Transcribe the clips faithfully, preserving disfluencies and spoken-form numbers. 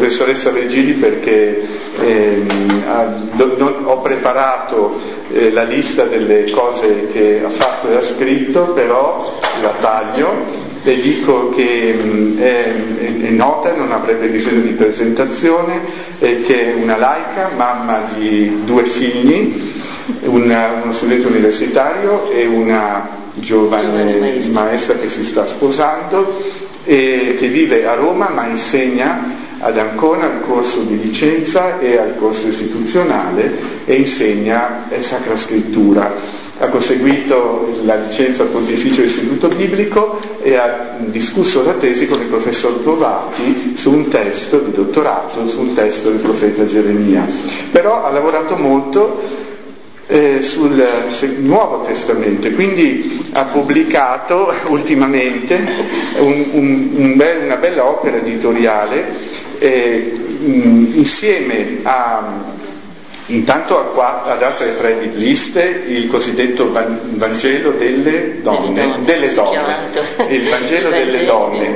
professoressa Virgili perché ehm, ha, do, non, ho preparato eh, la lista delle cose che ha fatto e ha scritto, però la taglio e dico che mh, è, è nota, non avrebbe bisogno di presentazione, e che è una laica, mamma di due figli, una, uno studente universitario e una giovane maestra. maestra che si sta sposando, e che vive a Roma ma insegna ad Ancona al corso di licenza e al corso istituzionale, e insegna Sacra Scrittura. Ha conseguito la licenza al Pontificio Istituto Biblico e ha discusso la tesi con il professor Bovati su un testo di dottorato, su un testo del profeta Geremia. Però ha lavorato molto eh, sul Nuovo Testamento, quindi ha pubblicato ultimamente un, un, un bel, una bella opera editoriale eh, mh, insieme a... Intanto ad altre tre bibliste, il cosiddetto Vangelo delle donne, delle donne, il Vangelo delle donne,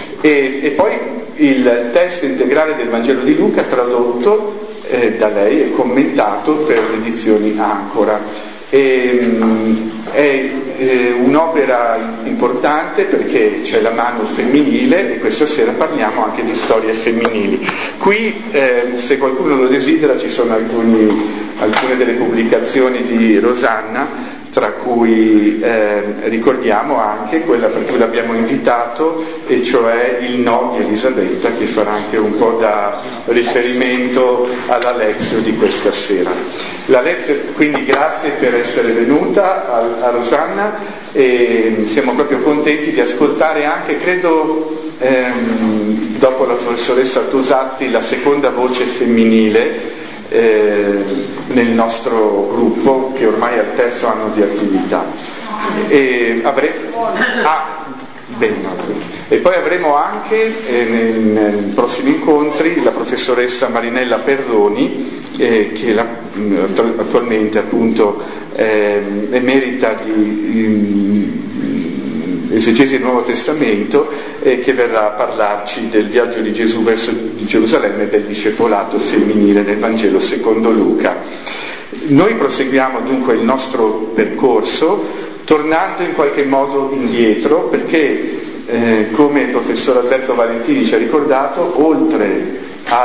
e, e poi il testo integrale del Vangelo di Luca tradotto eh, da lei e commentato per le edizioni Ancora. E, mh, è eh, un'opera importante perché c'è la mano femminile, e questa sera parliamo anche di storie femminili. Qui eh, se qualcuno lo desidera ci sono alcuni, alcune delle pubblicazioni di Rosanna, tra cui eh, ricordiamo anche quella per cui l'abbiamo invitato, e cioè il no di Elisabetta, che farà anche un po' da riferimento alla lezione di questa sera. La lezione, quindi grazie per essere venuta a, a Rosanna, e siamo proprio contenti di ascoltare anche, credo, ehm, dopo la professoressa Tosatti, la seconda voce femminile Eh, nel nostro gruppo, che ormai è al terzo anno di attività. E, avre... ah, bene. E poi avremo anche eh, nei, nei prossimi incontri la professoressa Marinella Perroni, eh, che la, attualmente appunto eh, emerita di esegesi del Nuovo Testamento, e che verrà a parlarci del viaggio di Gesù verso Gerusalemme e del discepolato femminile nel Vangelo secondo Luca. Noi proseguiamo dunque il nostro percorso tornando in qualche modo indietro, perché eh, come il professor Alberto Valentini ci ha ricordato, oltre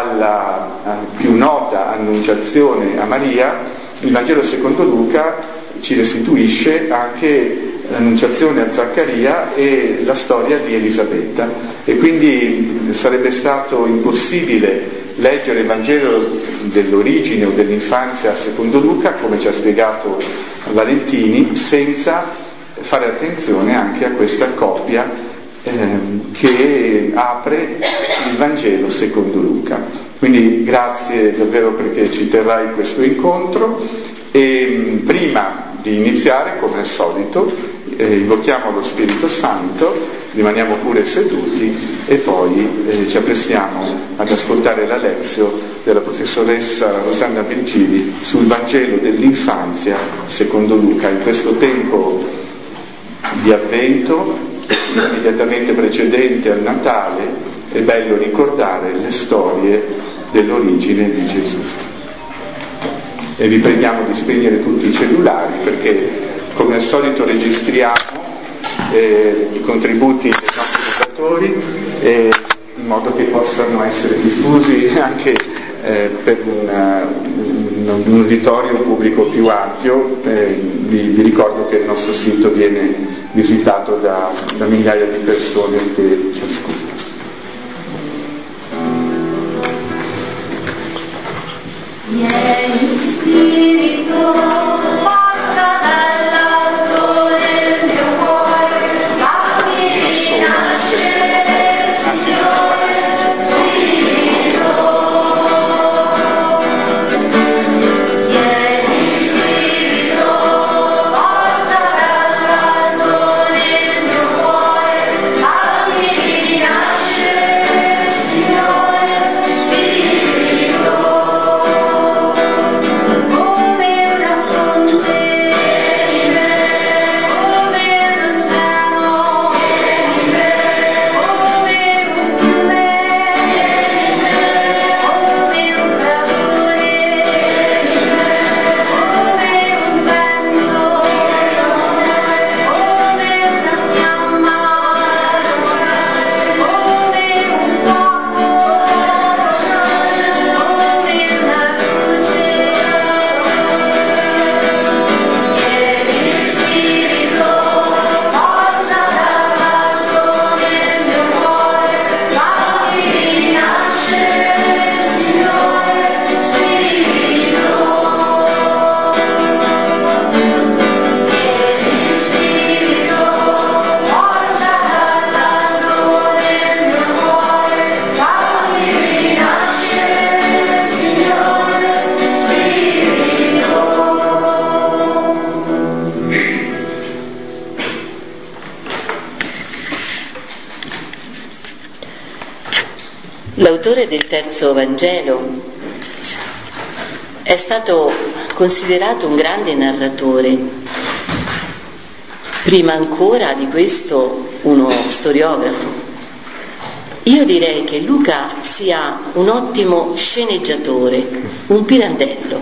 alla più nota annunciazione a Maria, il Vangelo secondo Luca ci restituisce anche l'annunciazione a Zaccaria e la storia di Elisabetta, e quindi sarebbe stato impossibile leggere il Vangelo dell'origine o dell'infanzia secondo Luca, come ci ha spiegato Valentini, senza fare attenzione anche a questa coppia ehm, che apre il Vangelo secondo Luca. Quindi grazie davvero perché ci terrai questo incontro, e prima di iniziare, come al solito, eh, invochiamo lo Spirito Santo, rimaniamo pure seduti e poi eh, ci apprestiamo ad ascoltare la lezione della professoressa Rosanna Virgili sul Vangelo dell'infanzia secondo Luca. In questo tempo di Avvento, immediatamente precedente al Natale, è bello ricordare le storie dell'origine di Gesù. E vi preghiamo di spegnere tutti i cellulari, perché come al solito registriamo eh, i contributi dei nostri votatori eh, in modo che possano essere diffusi anche eh, per una, un, un uditorio pubblico più ampio. Eh, vi, vi ricordo che il nostro sito viene visitato da, da migliaia di persone che ci ascoltano. Vieni Spirito, forza dall'alto del mio cuore, fammi nascere, Signore, Spirito. Vieni Spirito, forza dall'alto del mio cuore, fammi nascere, Signore, Spirito. L'autore del terzo Vangelo è stato considerato un grande narratore, prima ancora di questo uno storiografo. Io direi che Luca sia un ottimo sceneggiatore, un pirandello,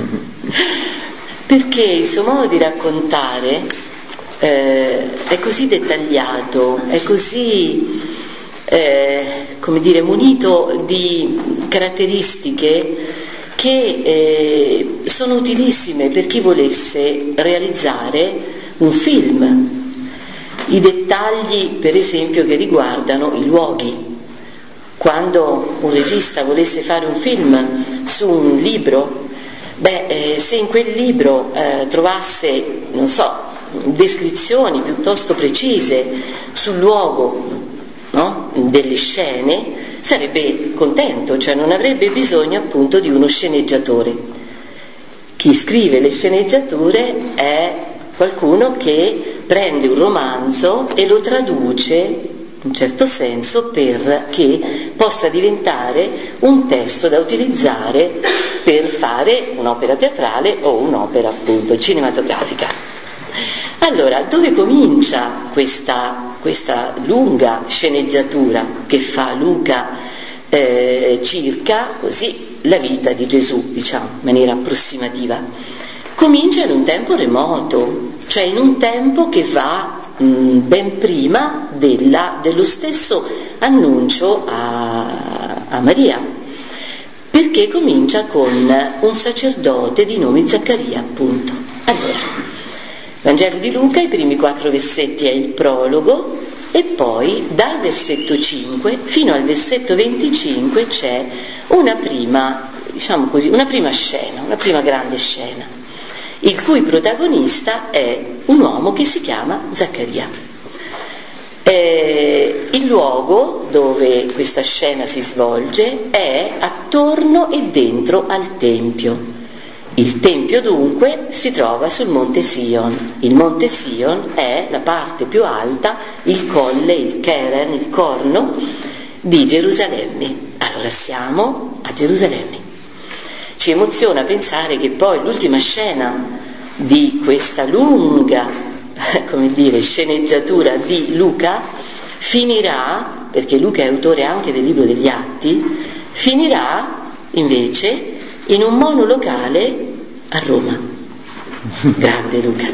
perché il suo modo di raccontare eh, è così dettagliato, è così, eh, come dire, munito di caratteristiche che eh, sono utilissime per chi volesse realizzare un film. I dettagli, per esempio, che riguardano i luoghi. Quando un regista volesse fare un film su un libro, beh, eh, se in quel libro eh, trovasse, non so, descrizioni piuttosto precise sul luogo, no? Delle scene, sarebbe contento, cioè non avrebbe bisogno appunto di uno sceneggiatore. Chi scrive le sceneggiature è qualcuno che prende un romanzo e lo traduce in un certo senso perché possa diventare un testo da utilizzare per fare un'opera teatrale o un'opera appunto cinematografica. Allora, dove comincia questa, questa lunga sceneggiatura che fa Luca eh, circa così la vita di Gesù, diciamo, in maniera approssimativa? Comincia in un tempo remoto, cioè in un tempo che va ben prima della, dello stesso annuncio a, a Maria, perché comincia con un sacerdote di nome Zaccaria, appunto. Allora, Vangelo di Luca, i primi quattro versetti è il prologo e poi dal versetto cinque fino al versetto venticinque c'è una prima, diciamo così, una prima scena, una prima grande scena, il cui protagonista è un uomo che si chiama Zaccaria. Eh, il luogo dove questa scena si svolge è attorno e dentro al Tempio. Il Tempio dunque si trova sul Monte Sion. Il Monte Sion è la parte più alta, il colle, il Keren, il corno di Gerusalemme. Allora siamo a Gerusalemme. Ci emoziona pensare che poi l'ultima scena di questa lunga, come dire, sceneggiatura di Luca finirà, perché Luca è autore anche del libro degli Atti, finirà invece in un monolocale a Roma. Grande Luca.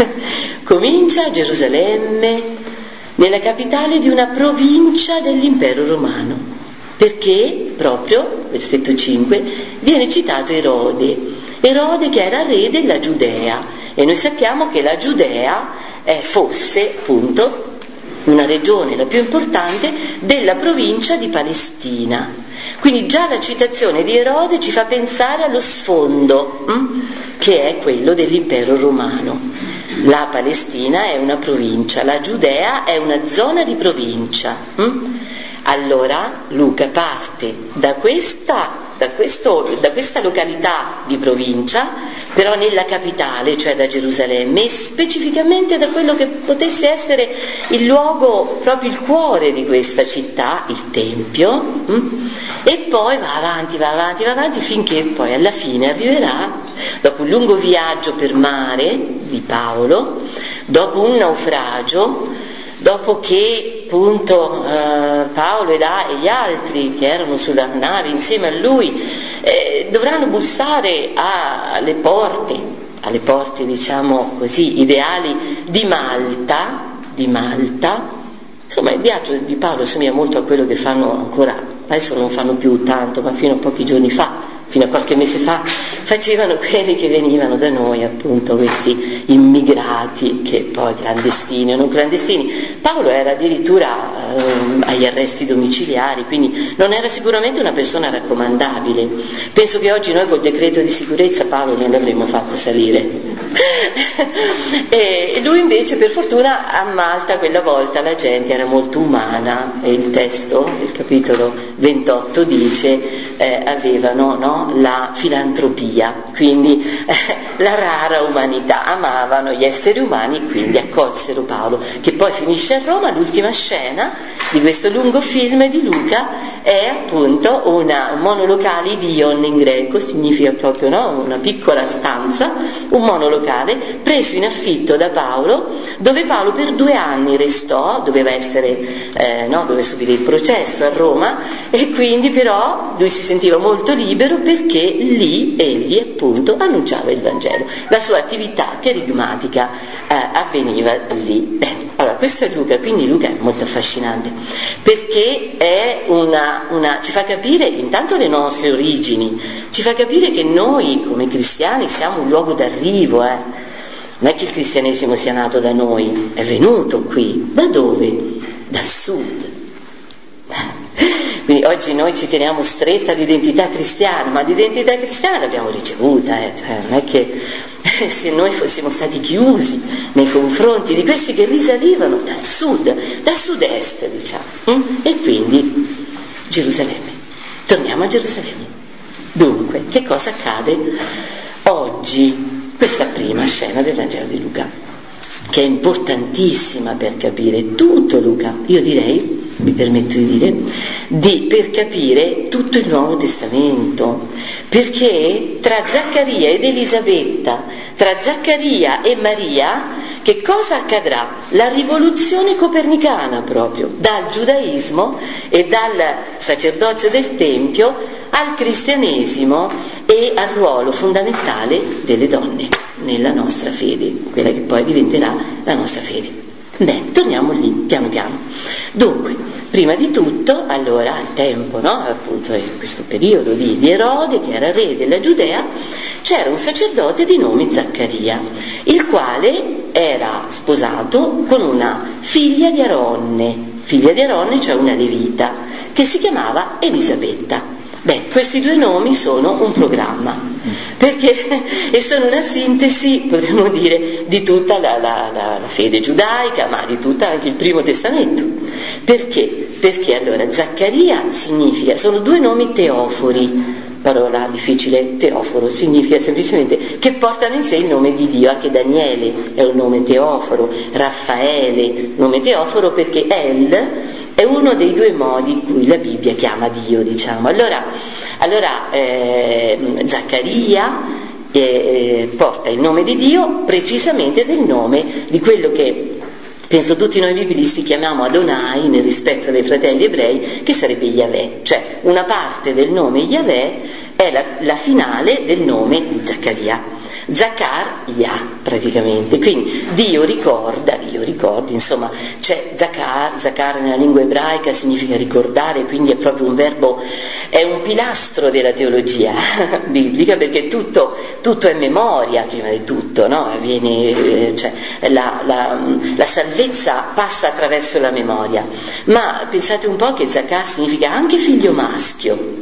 Comincia a Gerusalemme, nella capitale di una provincia dell'impero romano, perché proprio, versetto cinque, viene citato Erode. Erode che era re della Giudea, e noi sappiamo che la Giudea eh, fosse appunto una regione, la più importante, della provincia di Palestina. Quindi già la citazione di Erode ci fa pensare allo sfondo hm? che è quello dell'impero romano. La Palestina è una provincia, la Giudea è una zona di provincia. hm? Allora Luca parte da questa Da, questo, da questa località di provincia, però nella capitale, cioè da Gerusalemme, e specificamente da quello che potesse essere il luogo, proprio il cuore di questa città, il Tempio, hm? e poi va avanti, va avanti, va avanti, finché poi alla fine arriverà, dopo un lungo viaggio per mare di Paolo, dopo un naufragio, dopo che appunto eh, Paolo ed A e gli altri che erano sulla nave insieme a lui eh, dovranno bussare a, alle porte, alle porte diciamo così ideali di Malta, di Malta. Insomma, il viaggio di Paolo somiglia molto a quello che fanno ancora, adesso non fanno più tanto, ma fino a pochi giorni fa, fino a qualche mese fa, facevano quelli che venivano da noi, appunto, questi immigrati, che poi clandestini o non clandestini. Paolo era addirittura eh, agli arresti domiciliari, quindi non era sicuramente una persona raccomandabile. Penso che oggi noi col decreto di sicurezza Paolo non l'avremmo fatto salire. E lui invece, per fortuna, a Malta quella volta la gente era molto umana, e il testo del capitolo ventotto dice eh, avevano, no, la filantropia, quindi eh, la rara umanità, amavano gli esseri umani, quindi accolsero Paolo, che poi finisce a Roma. L'ultima scena di questo lungo film di Luca è appunto una, un monolocale, idion in greco, significa proprio, no? Una piccola stanza, un monolocale preso in affitto da Paolo, dove Paolo per due anni restò, doveva essere, eh, no? doveva subire il processo a Roma, e quindi però lui si sentiva molto libero perché lì egli appunto annunciava il Vangelo. La sua attività cherigmatica eh, avveniva lì. Bene, allora questo è Luca, quindi Luca è molto affascinante perché è una, una, ci fa capire intanto le nostre origini, ci fa capire che noi come cristiani siamo un luogo d'arrivo, eh. Non è che il cristianesimo sia nato da noi, è venuto qui. Da dove? Dal sud. Quindi oggi noi ci teniamo stretta all'identità cristiana, ma l'identità cristiana l'abbiamo ricevuta, eh. Cioè, non è che se noi fossimo stati chiusi nei confronti di questi che risalivano dal sud, dal sud-est, diciamo. E quindi Gerusalemme. Torniamo a Gerusalemme. Dunque, che cosa accade oggi? Questa prima scena del Vangelo di Luca, che è importantissima per capire tutto Luca, io direi, mi permetto di dire, di, per capire tutto il Nuovo Testamento, perché tra Zaccaria ed Elisabetta, tra Zaccaria e Maria, che cosa accadrà? La rivoluzione copernicana proprio, dal giudaismo e dal sacerdozio del Tempio al cristianesimo e al ruolo fondamentale delle donne nella nostra fede, quella che poi diventerà la nostra fede. Beh, torniamo lì, piano piano. Dunque, prima di tutto, allora, al tempo, no? Appunto in questo periodo di, di Erode, che era re della Giudea, c'era un sacerdote di nome Zaccaria, il quale era sposato con una figlia di Aronne, figlia di Aronne, cioè una levita, che si chiamava Elisabetta. Beh, questi due nomi sono un programma, perché e sono una sintesi, potremmo dire, di tutta la, la, la, la fede giudaica, ma di tutto anche il Primo Testamento. Perché? Perché allora Zaccaria significa, sono due nomi teofori, parola difficile, teoforo, significa semplicemente che portano in sé il nome di Dio. Anche Daniele è un nome teoforo, Raffaele, nome teoforo, perché El è uno dei due modi in cui la Bibbia chiama Dio, diciamo. Allora, allora eh, Zaccaria eh, porta il nome di Dio precisamente del nome di quello che penso tutti noi biblisti chiamiamo Adonai nel rispetto dei fratelli ebrei, che sarebbe Yahweh, cioè una parte del nome Yahweh è la, la finale del nome di Zaccaria. Zacar, Yah, praticamente. Quindi Dio ricorda, Dio ricordi, insomma, c'è Zacar, Zacar nella lingua ebraica significa ricordare, quindi è proprio un verbo, è un pilastro della teologia biblica, perché tutto, tutto è memoria prima di tutto, no? Avviene, cioè, la, la, la salvezza passa attraverso la memoria. Ma pensate un po' che Zacar significa anche figlio maschio,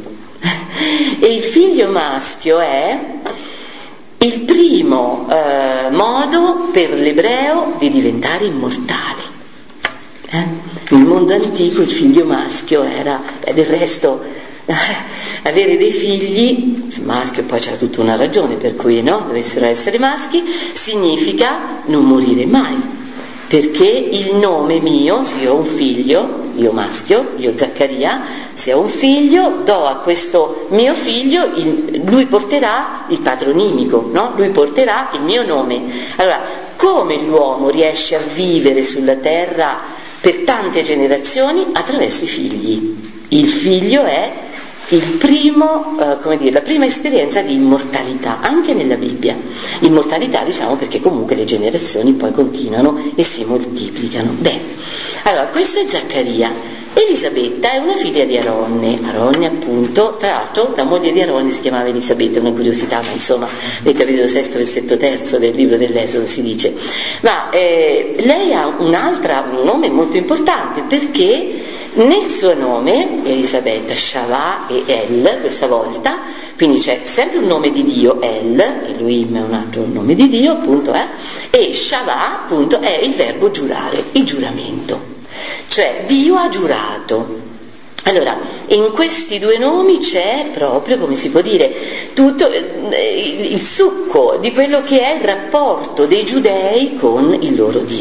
e il figlio maschio è il primo eh, modo per l'ebreo di diventare immortale. Eh? Nel mondo antico il figlio maschio era, beh, del resto, eh, avere dei figli, il maschio poi c'era tutta una ragione per cui no, dovessero essere maschi, significa non morire mai, perché il nome mio, se io ho un figlio, io maschio, io Zaccaria, se ho un figlio, do a questo mio figlio, il, lui porterà il patronimico, no? Lui porterà il mio nome. Allora, come l'uomo riesce a vivere sulla terra per tante generazioni? Attraverso i figli. Il figlio è il primo, eh, come dire, la prima esperienza di immortalità, anche nella Bibbia. Immortalità, diciamo, perché comunque le generazioni poi continuano e si moltiplicano. Bene, allora questo è Zaccaria. Elisabetta è una figlia di Aronne, Aronne appunto, tra l'altro la moglie di Aronne si chiamava Elisabetta, una curiosità, ma insomma nel capitolo sesto, versetto terzo del libro dell'Esodo si dice. Ma eh, lei ha un'altra, un nome molto importante, perché nel suo nome, Elisabetta, Shavà e El, questa volta, quindi c'è sempre un nome di Dio, El, Elohim è un altro nome di Dio, appunto, eh, e Shavà, appunto, è il verbo giurare, il giuramento. Cioè Dio ha giurato. Allora, in questi due nomi c'è proprio, come si può dire, tutto il succo di quello che è il rapporto dei giudei con il loro Dio.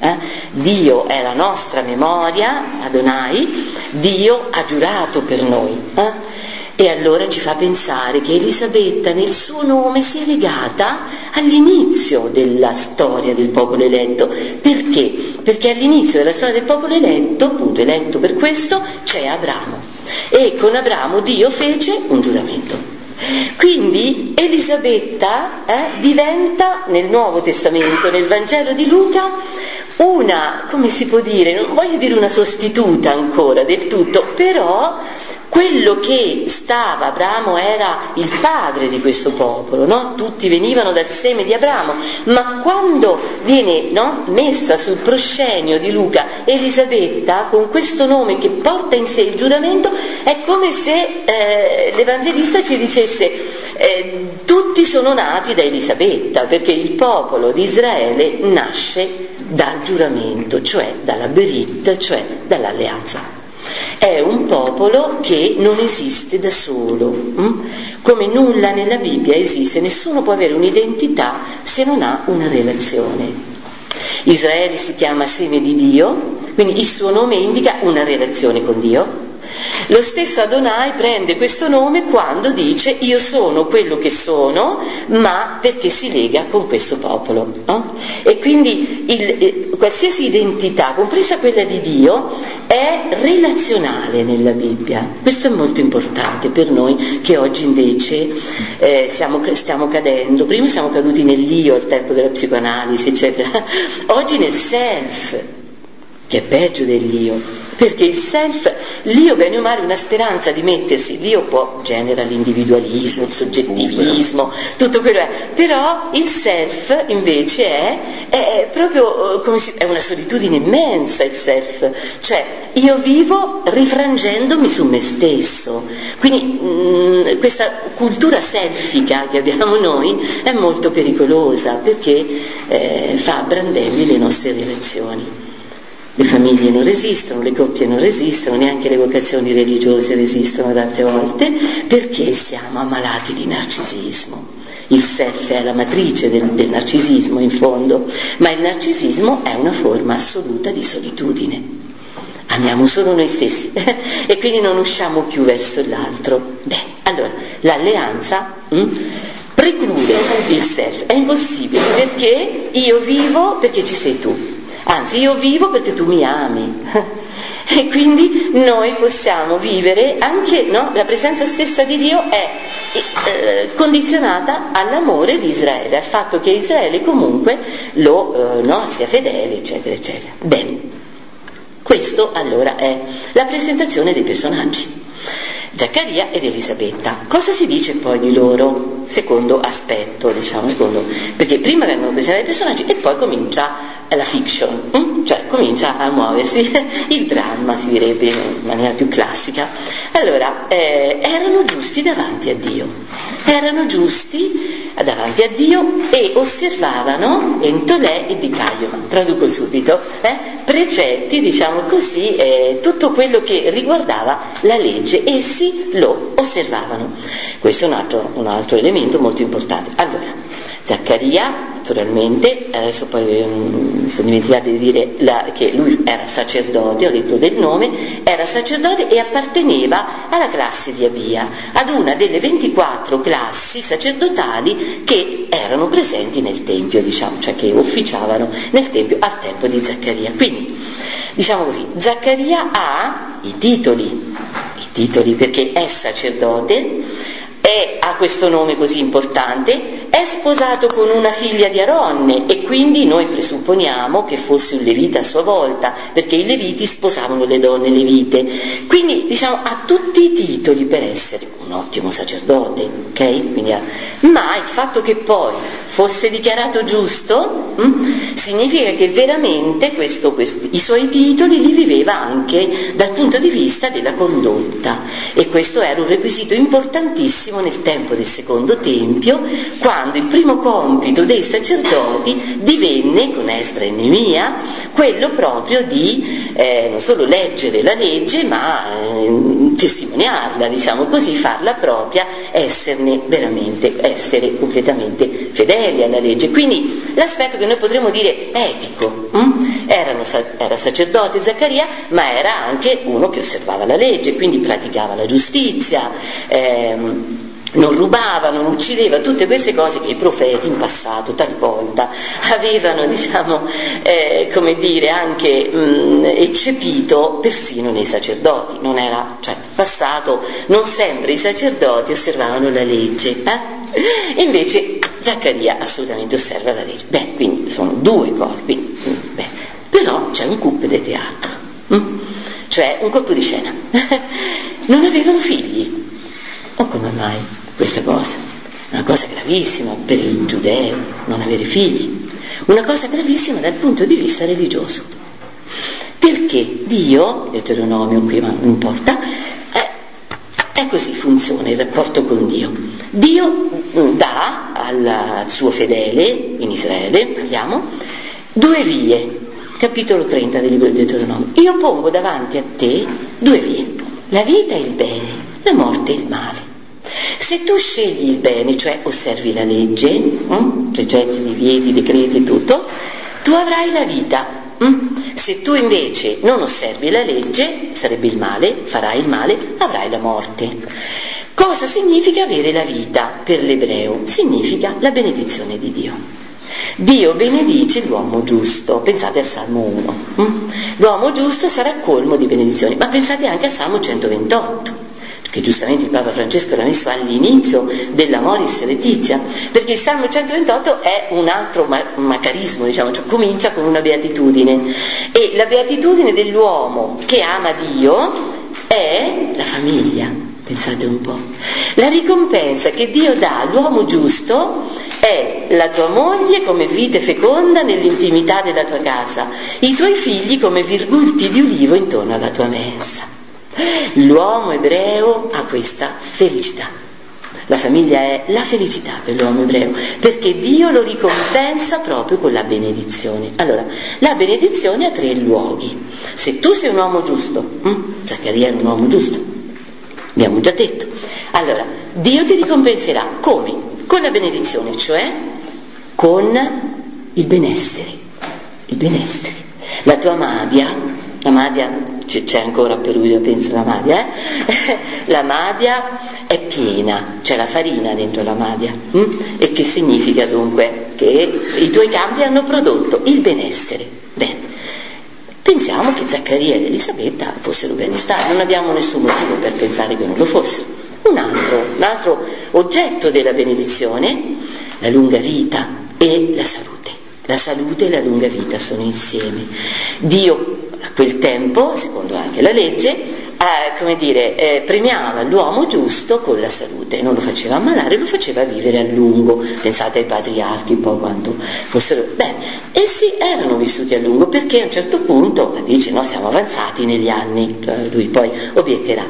Eh? Dio è la nostra memoria, Adonai, Dio ha giurato per noi. Eh? E allora ci fa pensare che Elisabetta nel suo nome si è legata all'inizio della storia del popolo eletto. Perché? Perché all'inizio della storia del popolo eletto, appunto eletto per questo, c'è Abramo. E con Abramo Dio fece un giuramento. Quindi Elisabetta eh, diventa nel Nuovo Testamento, nel Vangelo di Luca, una, come si può dire, non voglio dire una sostituta ancora del tutto, però quello che stava, Abramo era il padre di questo popolo, no? Tutti venivano dal seme di Abramo, ma quando viene, no, messa sul proscenio di Luca Elisabetta con questo nome che porta in sé il giuramento, è come se eh, l'Evangelista ci dicesse eh, tutti sono nati da Elisabetta, perché il popolo di Israele nasce dal giuramento, cioè dalla Berit, cioè dall'alleanza. È un popolo che non esiste da solo, hm? Come nulla nella Bibbia esiste, nessuno può avere un'identità se non ha una relazione. Israele si chiama seme di Dio, quindi il suo nome indica una relazione con Dio. Lo stesso Adonai prende questo nome quando dice io sono quello che sono, ma perché si lega con questo popolo, no? E quindi il, eh, qualsiasi identità, compresa quella di Dio, è relazionale nella Bibbia. Questo è molto importante per noi che oggi invece eh, siamo, stiamo cadendo. Prima siamo caduti nell'io al tempo della psicoanalisi, eccetera. Oggi nel self, che è peggio dell'io. Perché il self, l'io bene o male una speranza di mettersi, l'io può genera l'individualismo, il soggettivismo, tutto quello è, però il self invece è, è proprio come si, è una solitudine immensa il self, cioè io vivo rifrangendomi su me stesso, quindi mh, questa cultura selfica che abbiamo noi è molto pericolosa perché eh, fa a brandelli le nostre relazioni. Le famiglie non resistono, le coppie non resistono, neanche le vocazioni religiose resistono tante volte, perché siamo ammalati di narcisismo. Il self è la matrice del, del narcisismo in fondo, ma il narcisismo è una forma assoluta di solitudine. Amiamo solo noi stessi e quindi non usciamo più verso l'altro. Beh, allora, l'alleanza hm, preclude il self, è impossibile perché io vivo perché ci sei tu. Anzi, io vivo perché tu mi ami e quindi noi possiamo vivere anche, no? La presenza stessa di Dio è eh, condizionata all'amore di Israele, al fatto che Israele comunque lo, eh, no, sia fedele, eccetera, eccetera. Bene, questo allora è la presentazione dei personaggi. Zaccaria ed Elisabetta. Cosa si dice poi di loro? Secondo aspetto, diciamo, secondo, perché prima vengono presentati i personaggi e poi comincia la fiction, hm? Cioè comincia a muoversi il dramma, si direbbe in maniera più classica. Allora, eh, erano giusti davanti a Dio, erano giusti davanti a Dio e osservavano Entolè e Dicaio, traduco subito, eh? precetti, diciamo così, eh, tutto quello che riguardava la legge, essi lo osservavano. Questo è un altro, un altro elemento molto importante. Allora, Zaccaria, naturalmente, adesso poi mi sono dimenticata di dire la, che lui era sacerdote, ho detto del nome, era sacerdote e apparteneva alla classe di Abia, ad una delle ventiquattro classi sacerdotali che erano presenti nel Tempio, diciamo, cioè che ufficiavano nel Tempio al tempo di Zaccaria. Quindi, diciamo così, Zaccaria ha i titoli, i titoli perché è sacerdote, è, ha questo nome così importante, è sposato con una figlia di Aronne e quindi noi presupponiamo che fosse un levita a sua volta, perché i leviti sposavano le donne levite, quindi diciamo ha tutti i titoli per essere un ottimo sacerdote, ok? Quindi ha... ma il fatto che poi fosse dichiarato giusto hm, significa che veramente questo, questo, i suoi titoli li viveva anche dal punto di vista della condotta, e questo era un requisito importantissimo nel tempo del secondo Tempio, quando il primo compito dei sacerdoti divenne, con Esdra e Neemia, quello proprio di eh, non solo leggere la legge, ma eh, testimoniarla, diciamo così, farla propria, esserne veramente, essere completamente fedeli alla legge. Quindi l'aspetto che noi potremmo dire etico hm? era era sacerdote Zaccaria, ma era anche uno che osservava la legge, quindi praticava la giustizia, ehm, non rubava, non uccideva, tutte queste cose che i profeti in passato talvolta avevano, diciamo, eh, come dire, anche mh, eccepito persino nei sacerdoti. Non era, cioè, in passato non sempre i sacerdoti osservavano la legge, eh? Invece Zaccaria assolutamente osserva la legge. Beh, quindi sono due cose, quindi, beh, però c'è un coup de théâtre, hm? Cioè un colpo di scena. Non avevano figli. O come mai? Questa cosa, una cosa gravissima per il giudeo, non avere figli, una cosa gravissima dal punto di vista religioso, perché Dio, Deuteronomio qui ma non importa, è, è così funziona il rapporto con Dio. Dio dà al suo fedele in Israele, parliamo, due vie, capitolo trenta del libro di Deuteronomio. Io pongo davanti a te due vie, la vita e il bene, la morte e il male. Se tu scegli il bene, cioè osservi la legge, hm? precetti, divieti, decreti e tutto, tu avrai la vita. Hm? Se tu invece non osservi la legge, sarebbe il male, farai il male, avrai la morte. Cosa significa avere la vita per l'ebreo? Significa la benedizione di Dio. Dio benedice l'uomo giusto, pensate al Salmo uno. Hm? L'uomo giusto sarà colmo di benedizioni, ma pensate anche al Salmo centoventotto. Che giustamente il Papa Francesco l'ha messo all'inizio dell'Amoris Laetitia, perché il Salmo centoventotto è un altro macarismo, diciamo, cioè comincia con una beatitudine, e la beatitudine dell'uomo che ama Dio è la famiglia, pensate un po'. La ricompensa che Dio dà all'uomo giusto è la tua moglie come vite feconda nell'intimità della tua casa, i tuoi figli come virgulti di ulivo intorno alla tua mensa. L'uomo ebreo ha questa felicità, la famiglia è la felicità per l'uomo ebreo, perché Dio lo ricompensa proprio con la benedizione. Allora, la benedizione ha tre luoghi. Se tu sei un uomo giusto, hm? Zaccaria era un uomo giusto, abbiamo già detto, allora Dio ti ricompenserà come? Con la benedizione, cioè con il benessere, il benessere. La tua madia, la madia c'è ancora per lui, io penso la madia, eh? La madia è piena, c'è la farina dentro la madia, hm? E che significa dunque? Che i tuoi campi hanno prodotto il benessere. Bene, pensiamo che Zaccaria ed Elisabetta fossero benestati, non abbiamo nessun motivo per pensare che non lo fossero. Un altro, un altro oggetto della benedizione, la lunga vita e la salute. La salute e la lunga vita sono insieme. Dio a quel tempo, secondo anche la legge, eh, come dire, eh, premiava l'uomo giusto con la salute, non lo faceva ammalare, lo faceva vivere a lungo. Pensate ai patriarchi un po' quanto fossero. Beh, essi erano vissuti a lungo perché a un certo punto dice no, siamo avanzati negli anni, lui poi obietterà.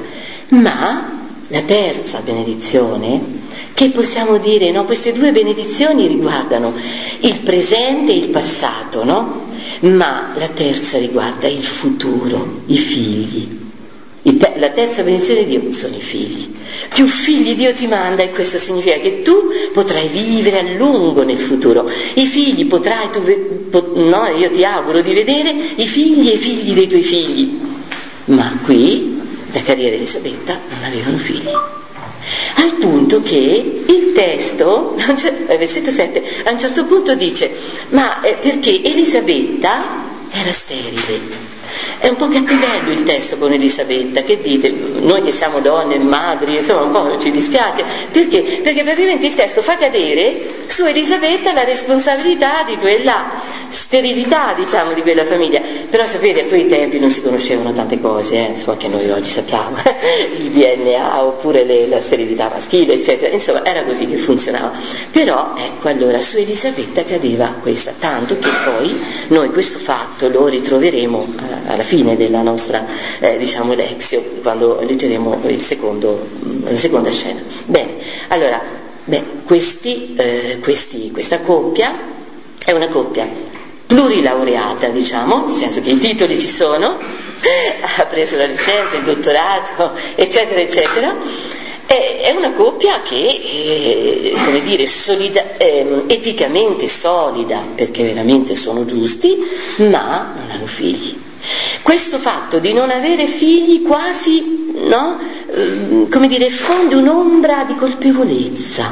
Ma la terza benedizione, che possiamo dire, no? Queste due benedizioni riguardano il presente e il passato, no? Ma la terza riguarda il futuro, i figli. La terza benedizione di Dio sono i figli. Più figli Dio ti manda, e questo significa che tu potrai vivere a lungo nel futuro. I figli potrai, tu, no, io ti auguro di vedere i figli e i figli dei tuoi figli. Ma qui Zaccaria ed Elisabetta non avevano figli. Al punto che il testo, versetto sette, a un certo punto dice, ma eh, perché Elisabetta era sterile. È un po' cattivello il testo con Elisabetta, che dite? Noi che siamo donne, madri, insomma un po' ci dispiace. Perché? Perché praticamente il testo fa cadere su Elisabetta la responsabilità di quella sterilità, diciamo, di quella famiglia. Però sapete, a quei tempi non si conoscevano tante cose, eh? Insomma, che noi oggi sappiamo, il D N A oppure le, la sterilità maschile, eccetera. Insomma, era così che funzionava. Però, ecco, allora su Elisabetta cadeva questa, tanto che poi noi questo fatto lo ritroveremo eh, alla fine della nostra, eh, diciamo, lexio, quando leggeremo il secondo, la seconda scena. Bene, allora, beh, questi, eh, questi, questa coppia è una coppia plurilaureata, diciamo, nel senso che i titoli ci sono, ha preso la licenza, il dottorato, eccetera, eccetera, È una coppia che, eh, come dire, solida, eh, eticamente solida, perché veramente sono giusti, ma non hanno figli. Questo fatto di non avere figli quasi, no, eh, come dire, fonde un'ombra di colpevolezza,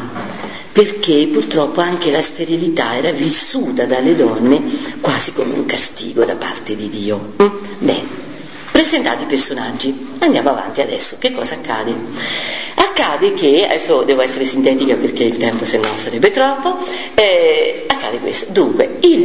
perché purtroppo anche la sterilità era vissuta dalle donne quasi come un castigo da parte di Dio. Mm? Bene. Presentati i personaggi, andiamo avanti adesso. Che cosa accade? Accade che, adesso devo essere sintetica perché il tempo se no sarebbe troppo, eh, accade questo. Dunque, il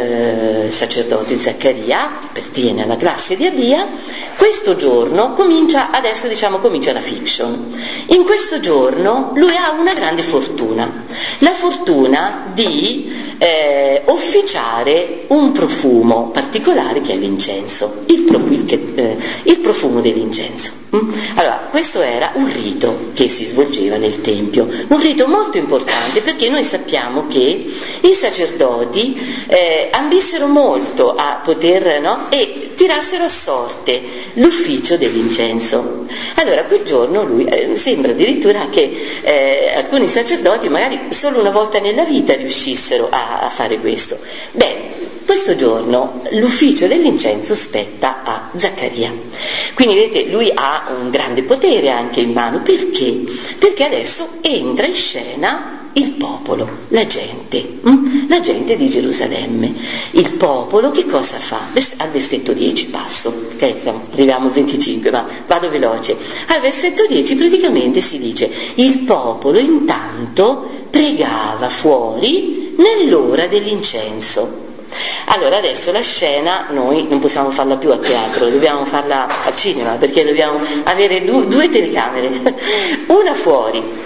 eh, sacerdote Zaccaria appartiene alla classe di Abia. Questo giorno comincia, adesso diciamo comincia la fiction. In questo giorno lui ha una grande fortuna, la fortuna di eh, officiare un profumo particolare che è l'incenso, il, prof, il, eh, il profumo dell'incenso. Allora, questo era un rito che si svolgeva nel Tempio, un rito molto importante perché noi sappiamo che i sacerdoti eh, ambissero molto a poter, no? E tirassero a sorte l'ufficio dell'incenso. Allora, quel giorno lui eh, sembra addirittura che eh, alcuni sacerdoti magari solo una volta nella vita riuscissero a, a fare questo. Beh, questo giorno l'ufficio dell'incenso spetta a Zaccaria. Quindi vedete, lui ha un grande potere anche in mano. Perché? Perché adesso entra in scena il popolo, la gente, hm? la gente di Gerusalemme. Il popolo che cosa fa? Al versetto dieci passo, ok? Arriviamo al venticinque, ma vado veloce. Al versetto dieci praticamente si dice: il popolo intanto pregava fuori nell'ora dell'incenso. Allora adesso la scena noi non possiamo farla più a teatro, dobbiamo farla al cinema, perché dobbiamo avere due, due telecamere, una fuori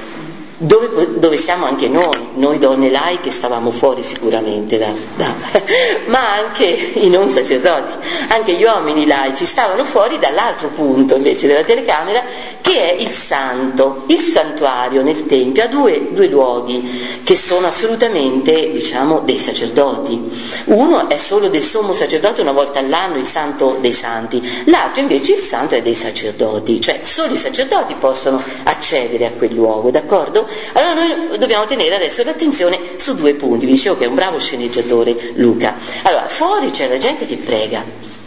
dove, dove siamo anche noi, noi donne laiche stavamo fuori sicuramente, da, da, ma anche i non sacerdoti, anche gli uomini laici stavano fuori dall'altro punto invece della telecamera, che è il santo, il santuario nel Tempio, ha due, due luoghi che sono assolutamente, diciamo, dei sacerdoti. Uno è solo del sommo sacerdote una volta all'anno, il santo dei santi, l'altro invece il santo è dei sacerdoti, cioè solo i sacerdoti possono accedere a quel luogo, d'accordo? Allora noi dobbiamo tenere adesso l'attenzione su due punti. Vi dicevo che è un bravo sceneggiatore Luca. Allora, fuori c'è la gente che prega,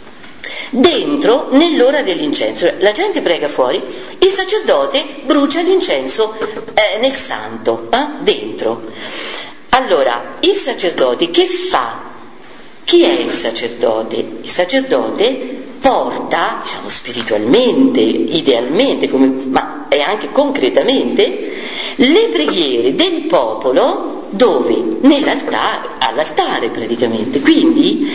dentro nell'ora dell'incenso la gente prega fuori, il sacerdote brucia l'incenso eh, nel santo, eh, dentro. Allora, il sacerdote che fa? Chi è il sacerdote? Il sacerdote porta, diciamo spiritualmente, idealmente, come, ma e anche concretamente, le preghiere del popolo dove? Nell'altare, all'altare praticamente. Quindi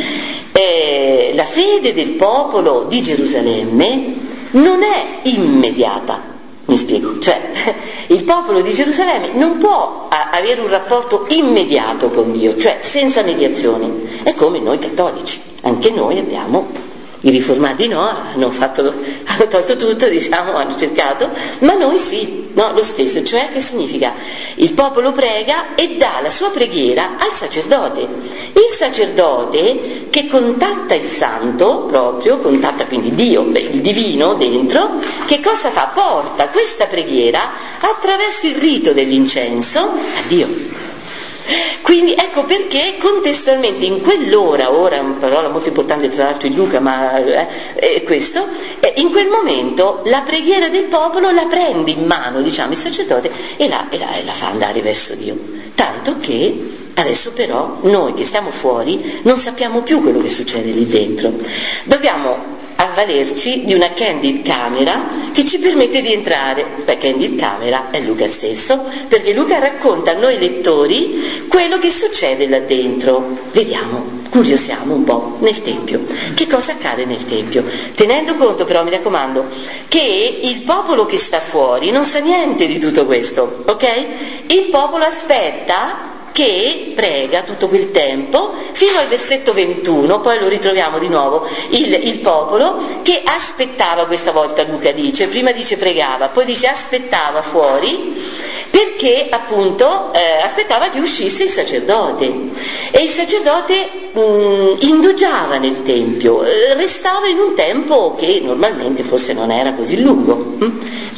eh, la fede del popolo di Gerusalemme non è immediata, mi spiego, cioè il popolo di Gerusalemme non può a, avere un rapporto immediato con Dio, cioè senza mediazione. È come noi cattolici, anche noi abbiamo, i riformati no, hanno, fatto, hanno tolto tutto, diciamo, hanno cercato, ma noi sì, no, lo stesso. Cioè, che significa? Il popolo prega e dà la sua preghiera al sacerdote. Il sacerdote che contatta il santo, proprio, contatta quindi Dio, il divino dentro, che cosa fa? Porta questa preghiera attraverso il rito dell'incenso a Dio. Quindi ecco perché contestualmente in quell'ora, ora è una parola molto importante tra l'altro in Luca, ma eh, eh, questo, eh, in quel momento la preghiera del popolo la prende in mano, diciamo, il sacerdote e la, e la, e la fa andare verso Dio. Tanto che adesso però noi che stiamo fuori non sappiamo più quello che succede lì dentro. Dobbiamo avvalerci di una candid camera che ci permette di entrare. La candid camera è Luca stesso, perché Luca racconta a noi lettori quello che succede là dentro. Vediamo, curiosiamo un po' nel Tempio. Che cosa accade nel Tempio? Tenendo conto però, mi raccomando, che il popolo che sta fuori non sa niente di tutto questo, ok? Il popolo aspetta che prega tutto quel tempo fino al versetto ventuno, poi lo ritroviamo di nuovo, il, il popolo che aspettava, questa volta Luca dice, prima dice pregava, poi dice aspettava fuori, perché appunto eh, aspettava che uscisse il sacerdote, e il sacerdote mh, indugiava nel Tempio, eh, restava in un tempo che normalmente forse non era così lungo, hm?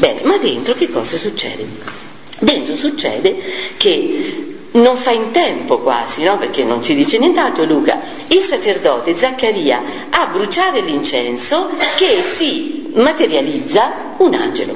Bene, ma dentro che cosa succede? Dentro succede che non fa in tempo quasi, no? Perché non ci dice nient'altro Luca, il sacerdote Zaccaria a bruciare l'incenso che si materializza un angelo.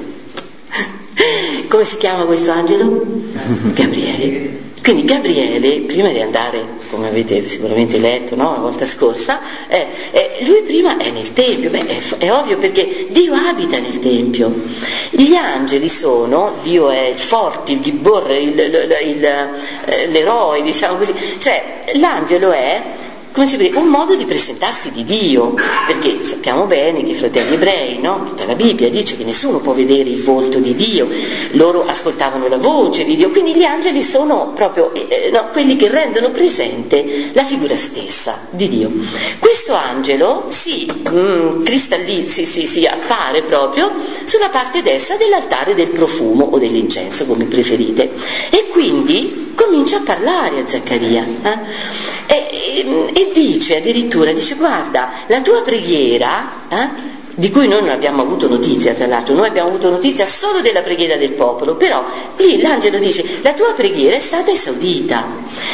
Come si chiama questo angelo? Gabriele. Quindi Gabriele, prima di andare, come avete sicuramente letto, no, la volta scorsa, eh, eh, lui prima è nel Tempio. Beh, è, è ovvio, perché Dio abita nel Tempio. Gli angeli sono, Dio è il forte, il Gibbor, il, il, il, l'eroe, diciamo così. Cioè, l'angelo è, come si può dire, un modo di presentarsi di Dio, perché sappiamo bene che i fratelli ebrei, no? Tutta la Bibbia dice che nessuno può vedere il volto di Dio, loro ascoltavano la voce di Dio, quindi gli angeli sono proprio eh, no, quelli che rendono presente la figura stessa di Dio. Questo angelo si mm, cristallizza, si, si appare proprio sulla parte destra dell'altare del profumo o dell'incenso, come preferite, e quindi comincia a parlare a Zaccaria eh? e, e, e dice addirittura, dice guarda, la tua preghiera, eh? di cui noi non abbiamo avuto notizia, tra l'altro noi abbiamo avuto notizia solo della preghiera del popolo, però lì l'angelo dice la tua preghiera è stata esaudita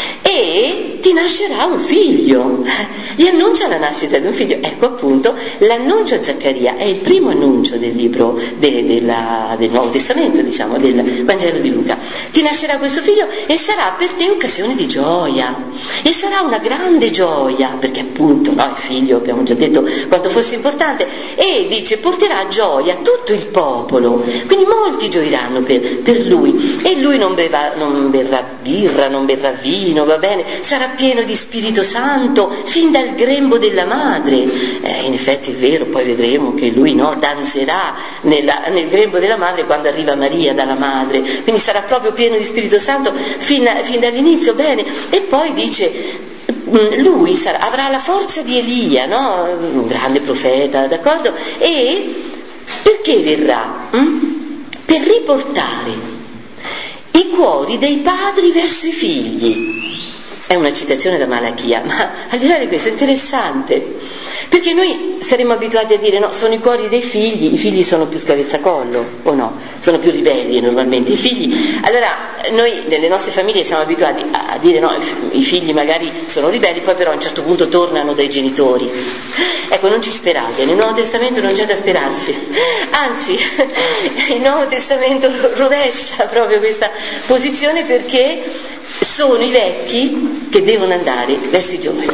e ti nascerà un figlio, gli annuncia la nascita di un figlio. Ecco appunto l'annuncio a Zaccaria è il primo annuncio del libro de, della, del Nuovo Testamento, diciamo, del Vangelo di Luca. Ti nascerà questo figlio e sarà per te occasione di gioia, e sarà una grande gioia, perché appunto no, il figlio, abbiamo già detto quanto fosse importante, e dice porterà gioia a tutto il popolo, quindi molti gioiranno per, per lui, e lui non, beva, non berrà birra, non berrà vino, va bene, sarà pieno di Spirito Santo fin dal grembo della madre. Eh, in effetti è vero, poi vedremo che lui no, danzerà nella, nel grembo della madre quando arriva Maria dalla madre, quindi sarà proprio pieno di Spirito Santo fin, fin dall'inizio, bene. E poi dice lui sarà, avrà la forza di Elia, no? Un grande profeta, d'accordo? E perché verrà? Hm? Per riportare i cuori dei padri verso i figli. È una citazione da Malachia, ma al di là di questo è interessante, perché noi saremmo abituati a dire no, sono i cuori dei figli, i figli sono più scavezzacollo, o no? Sono più ribelli normalmente i figli. Allora noi nelle nostre famiglie siamo abituati a dire no, i figli magari sono ribelli, poi però a un certo punto tornano dai genitori. Ecco, non ci sperate, nel Nuovo Testamento non c'è da sperarsi, anzi il Nuovo Testamento rovescia proprio questa posizione, perché sono i vecchi che devono andare verso i giovani,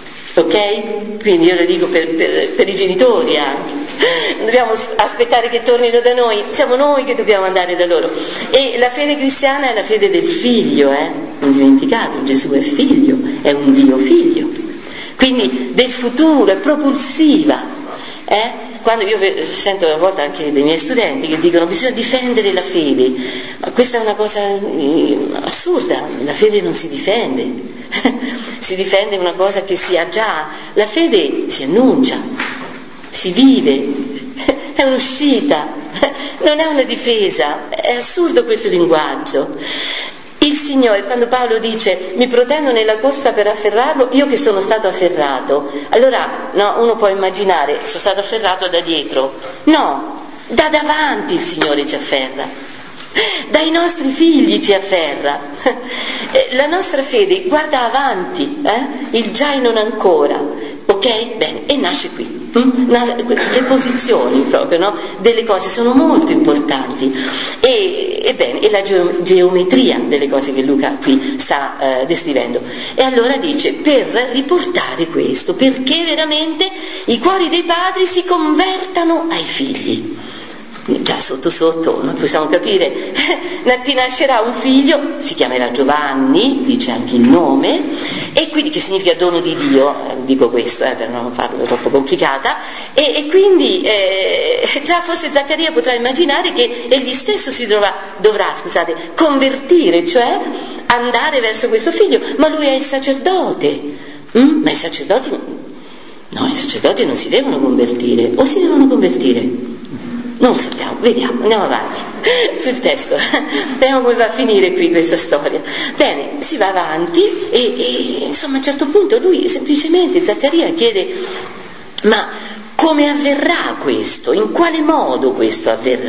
ok? Quindi io lo dico per, per, per i genitori anche, non dobbiamo aspettare che tornino da noi, siamo noi che dobbiamo andare da loro. E la fede cristiana è la fede del figlio, eh? Non dimenticate, Gesù è figlio, è un Dio figlio, quindi del futuro, è propulsiva, eh? Quando io sento a volte anche dei miei studenti che dicono bisogna difendere la fede, ma questa è una cosa assurda, la fede non si difende, si difende una cosa che si ha già, la fede si annuncia, si vive, è un'uscita, non è una difesa, è assurdo questo linguaggio. Il Signore, quando Paolo dice mi protendo nella corsa per afferrarlo, io che sono stato afferrato, allora no, uno può immaginare sono stato afferrato da dietro, no, da davanti il Signore ci afferra, dai nostri figli ci afferra, la nostra fede guarda avanti, eh? Il già e non ancora, ok? Bene, e nasce qui. Le posizioni proprio, no? Delle cose sono molto importanti, e, e, bene, e la geometria delle cose che Luca qui sta eh, descrivendo. E allora dice per riportare questo, perché veramente i cuori dei padri si convertano ai figli. Già sotto sotto noi possiamo capire, ti nascerà un figlio, si chiamerà Giovanni, dice anche il nome, e quindi che significa dono di Dio, dico questo eh, per non farlo troppo complicata, e, e quindi eh, già forse Zaccaria potrà immaginare che egli stesso si dovrà, dovrà scusate, convertire, cioè andare verso questo figlio, ma lui è il sacerdote, mm? Ma i sacerdoti, no, i sacerdoti non si devono convertire, o si devono convertire? Non lo sappiamo, vediamo, andiamo avanti sul testo, vediamo come va a finire qui questa storia. Bene, si va avanti e, e insomma a un certo punto lui semplicemente, Zaccaria, chiede ma come avverrà questo? In quale modo questo avverrà?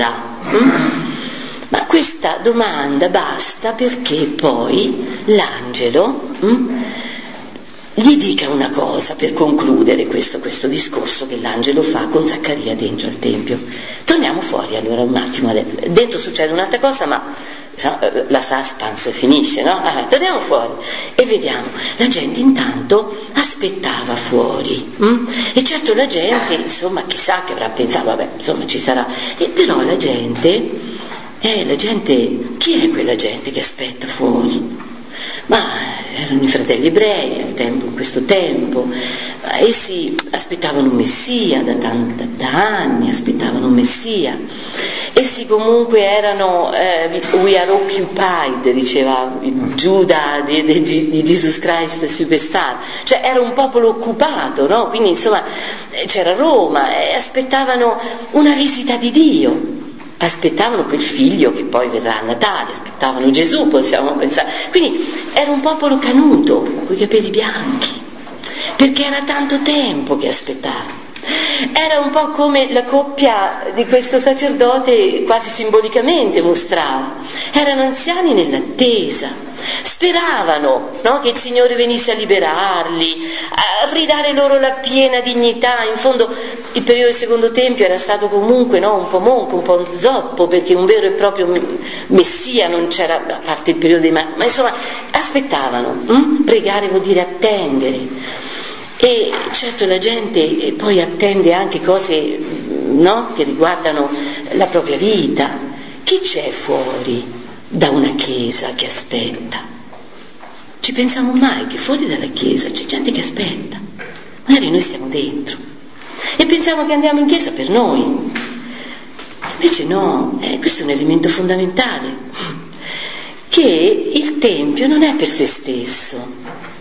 Mm? Ma questa domanda basta perché poi l'angelo mm, gli dica una cosa per concludere questo, questo discorso che l'angelo fa con Zaccaria dentro al Tempio. Torniamo fuori allora un attimo, dentro succede un'altra cosa, ma la suspense finisce, no? Ah, torniamo fuori e vediamo, la gente intanto aspettava fuori hm? E certo la gente, insomma, chissà che avrà pensato, vabbè, insomma ci sarà, e però la gente, eh, la gente, chi è quella gente che aspetta fuori? Ma erano i fratelli ebrei al tempo, in questo tempo, essi aspettavano un Messia da, tanti, da anni, aspettavano un Messia, essi comunque erano eh, we are occupied, diceva Giuda di, di, di Jesus Christ Superstar, cioè era un popolo occupato, no? Quindi insomma c'era Roma e aspettavano una visita di Dio. Aspettavano quel figlio che poi verrà a Natale, aspettavano Gesù, possiamo pensare. Quindi era un popolo canuto, con i capelli bianchi, perché era tanto tempo che aspettavano. Era un po' come la coppia di questo sacerdote quasi simbolicamente mostrava. Erano anziani nell'attesa, speravano, no, che il Signore venisse a liberarli, a ridare loro la piena dignità. In fondo il periodo del secondo tempio era stato comunque, no, un po' monco, un po' un zoppo, perché un vero e proprio messia non c'era, a parte il periodo dei ma, ma insomma aspettavano. Hm? Pregare vuol dire attendere. E certo la gente poi attende anche cose, no, che riguardano la propria vita. Chi c'è fuori da una chiesa che aspetta? Ci pensiamo mai che fuori dalla chiesa c'è gente che aspetta? Magari noi stiamo dentro e pensiamo che andiamo in chiesa per noi, invece no, eh, questo è un elemento fondamentale, che il Tempio non è per se stesso.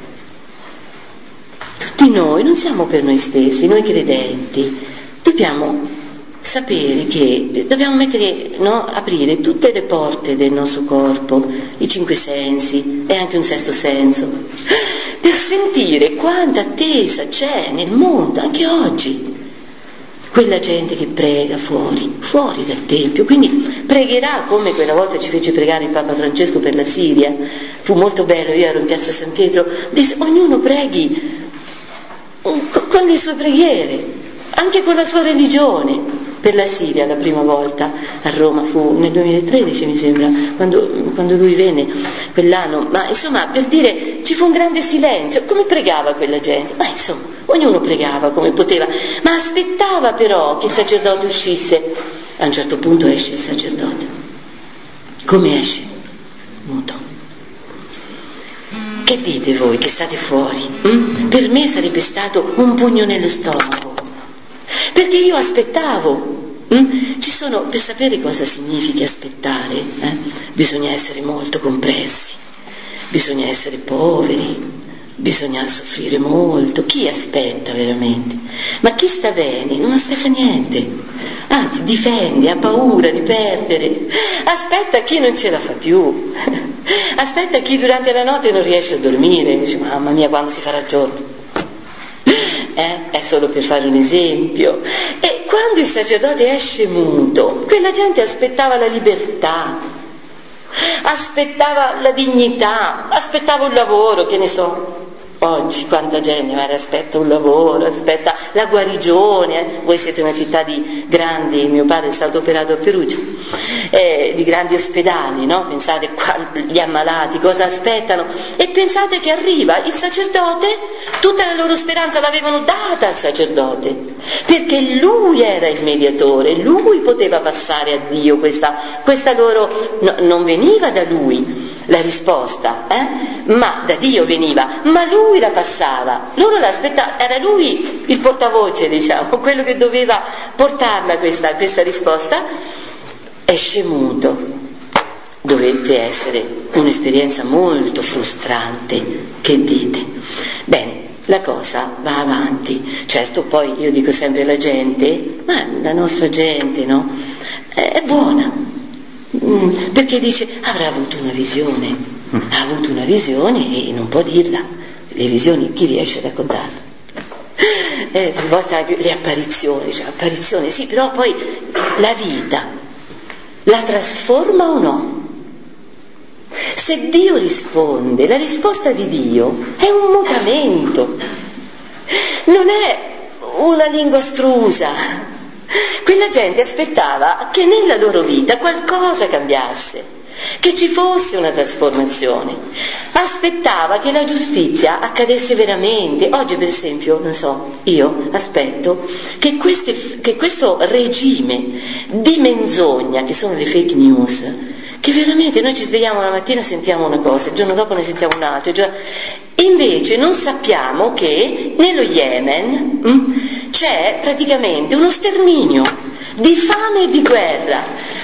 Tutti noi non siamo per noi stessi, noi credenti dobbiamo sapere che dobbiamo mettere, no, aprire tutte le porte del nostro corpo, i cinque sensi e anche un sesto senso, per sentire quanta attesa c'è nel mondo, anche oggi. Quella gente che prega fuori, fuori dal Tempio, quindi pregherà come quella volta ci fece pregare il Papa Francesco per la Siria. Fu molto bello, io ero in piazza San Pietro, disse ognuno preghi con le sue preghiere, anche con la sua religione. Per la Siria la prima volta a Roma fu nel duemilatredici, mi sembra, quando, quando lui venne quell'anno, ma insomma, per dire, ci fu un grande silenzio. Come pregava quella gente? Ma insomma, ognuno pregava come poteva, ma aspettava però che il sacerdote uscisse. A un certo punto esce il sacerdote. Come esce? Muto. Che dite voi che state fuori? Mm? Per me sarebbe stato un pugno nello stomaco, perché io aspettavo. Mm? Ci sono, per sapere cosa significa aspettare, eh? bisogna essere molto compressi, bisogna essere poveri, bisogna soffrire molto. Chi aspetta veramente? Ma chi sta bene non aspetta niente, anzi difende, ha paura di perdere. Aspetta chi non ce la fa più, aspetta chi durante la notte non riesce a dormire, dice mamma mia quando si farà giorno. Eh? È solo per fare un esempio. E quando il sacerdote esce muto, quella gente aspettava la libertà, aspettava la dignità, aspettava un lavoro, che ne so. Oggi quanta gente magari aspetta un lavoro, aspetta la guarigione. Voi siete una città di grandi, mio padre è stato operato a Perugia, eh, di grandi ospedali, no? Pensate gli ammalati cosa aspettano, e pensate che arriva il sacerdote, tutta la loro speranza l'avevano data al sacerdote, perché lui era il mediatore, lui poteva passare a Dio questa, questa loro, no, non veniva da lui la risposta, eh? ma da Dio veniva, ma lui la passava, loro l'aspettavano, era lui il portavoce, diciamo, quello che doveva portarla questa, questa risposta. Esce muto. Dovette essere un'esperienza molto frustrante, che dite? Bene, la cosa va avanti. Certo, poi io dico sempre la gente, ma la nostra gente, no? È buona. Perché dice avrà avuto una visione, ha avuto una visione e non può dirla. Le visioni chi riesce a raccontarle? Eh, a volte anche le apparizioni, cioè apparizione sì, però poi la vita, la trasforma o no? Se Dio risponde, la risposta di Dio è un mutamento, non è una lingua astrusa. Quella gente aspettava che nella loro vita qualcosa cambiasse, che ci fosse una trasformazione, aspettava che la giustizia accadesse veramente. Oggi per esempio, non so, io aspetto che, queste, che questo regime di menzogna, che sono le fake news, che veramente noi ci svegliamo la mattina e sentiamo una cosa, il giorno dopo ne sentiamo un'altra, già... invece non sappiamo che nello Yemen mh, c'è praticamente uno sterminio di fame e di guerra.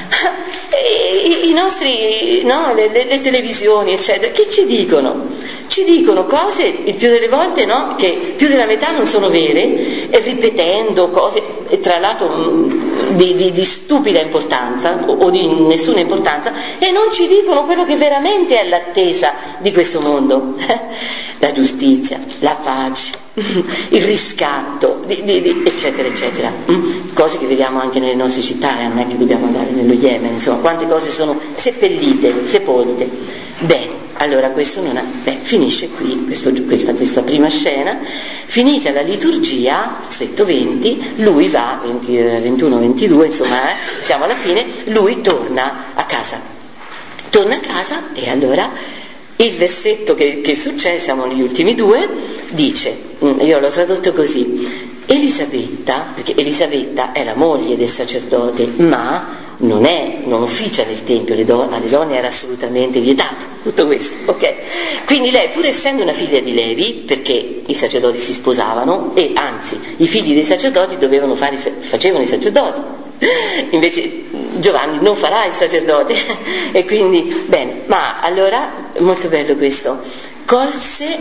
I, i nostri, no, le, le, le televisioni eccetera, che ci dicono? Ci dicono cose, il più delle volte no, che più della metà non sono vere, e ripetendo cose, e tra l'altro mh, di, di, di stupida importanza o, o di nessuna importanza, e non ci dicono quello che veramente è l'attesa di questo mondo. La giustizia, la pace, il riscatto, di, di, di, eccetera, eccetera. Cose che vediamo anche nelle nostre città, non è che dobbiamo andare nello Yemen, insomma, quante cose sono seppellite, sepolte. Beh, allora questo non ha, beh, finisce qui questo, questa, questa prima scena. Finita la liturgia, versetto venti, lui va, venti, ventuno ventidue, insomma, eh, siamo alla fine, lui torna a casa. Torna a casa e allora il versetto che, che succede, siamo negli ultimi due, dice, io l'ho tradotto così: Elisabetta, perché Elisabetta è la moglie del sacerdote, ma non è, non ufficia nel tempio, le don- alle donne era assolutamente vietato tutto questo, ok? Quindi lei, pur essendo una figlia di Levi, perché i sacerdoti si sposavano, e anzi i figli dei sacerdoti dovevano fare, facevano i sacerdoti, invece Giovanni non farà il sacerdote, e quindi bene, ma allora molto bello questo, colse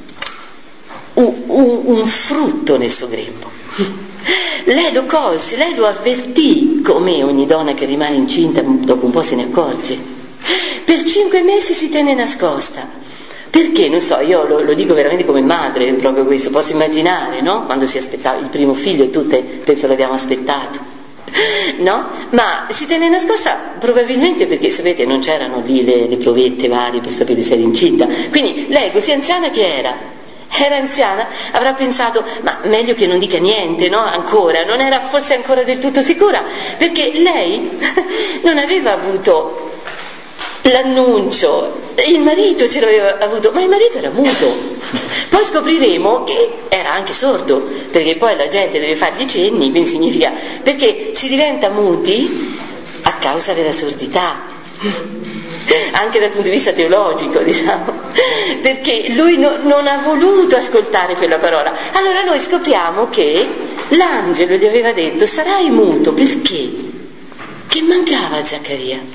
un, un, un frutto nel suo grembo. Lei lo colse, lei lo avvertì, come ogni donna che rimane incinta dopo un po' se ne accorge. Per cinque mesi si tenne nascosta, perché, non so, io lo, lo dico veramente come madre, proprio questo, posso immaginare, no? Quando si aspettava il primo figlio e tutte penso l'abbiamo aspettato, no? Ma si tenne nascosta probabilmente perché, sapete, non c'erano lì le, le provette varie per sapere se era incinta, quindi lei, così anziana che era, era anziana, avrà pensato, ma meglio che non dica niente, no? Ancora, non era forse ancora del tutto sicura, perché lei non aveva avuto l'annuncio, il marito ce l'aveva avuto, ma il marito era muto. Poi scopriremo che era anche sordo, perché poi la gente deve fargli cenni, quindi significa, perché si diventa muti a causa della sordità, anche dal punto di vista teologico, diciamo, perché lui no, non ha voluto ascoltare quella parola. Allora noi scopriamo che l'angelo gli aveva detto: sarai muto, perché? Che mancava a Zaccaria.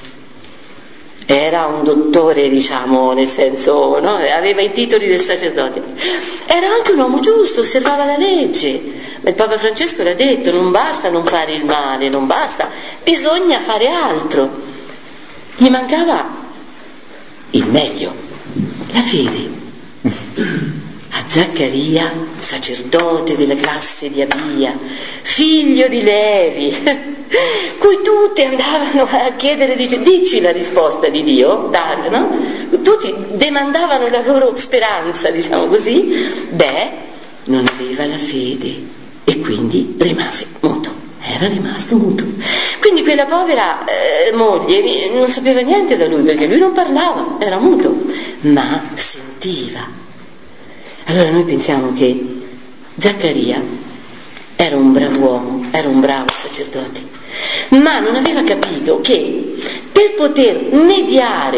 Era un dottore, diciamo, nel senso, no? Aveva i titoli del sacerdote, era anche un uomo giusto, osservava la legge, ma il Papa Francesco l'ha detto: non basta non fare il male, non basta, bisogna fare altro. Gli mancava il meglio, la fede. A Zaccaria, sacerdote della classe di Abia, figlio di Levi, cui tutti andavano a chiedere, dice, dici la risposta di Dio, Dario, no? Tutti demandavano la loro speranza, diciamo così. Beh, non aveva la fede e quindi rimase muto, era rimasto muto. Quindi quella povera eh, moglie non sapeva niente da lui, perché lui non parlava, era muto, ma sentiva. Allora noi pensiamo che Zaccaria era un bravo uomo, era un bravo sacerdote, ma non aveva capito che per poter mediare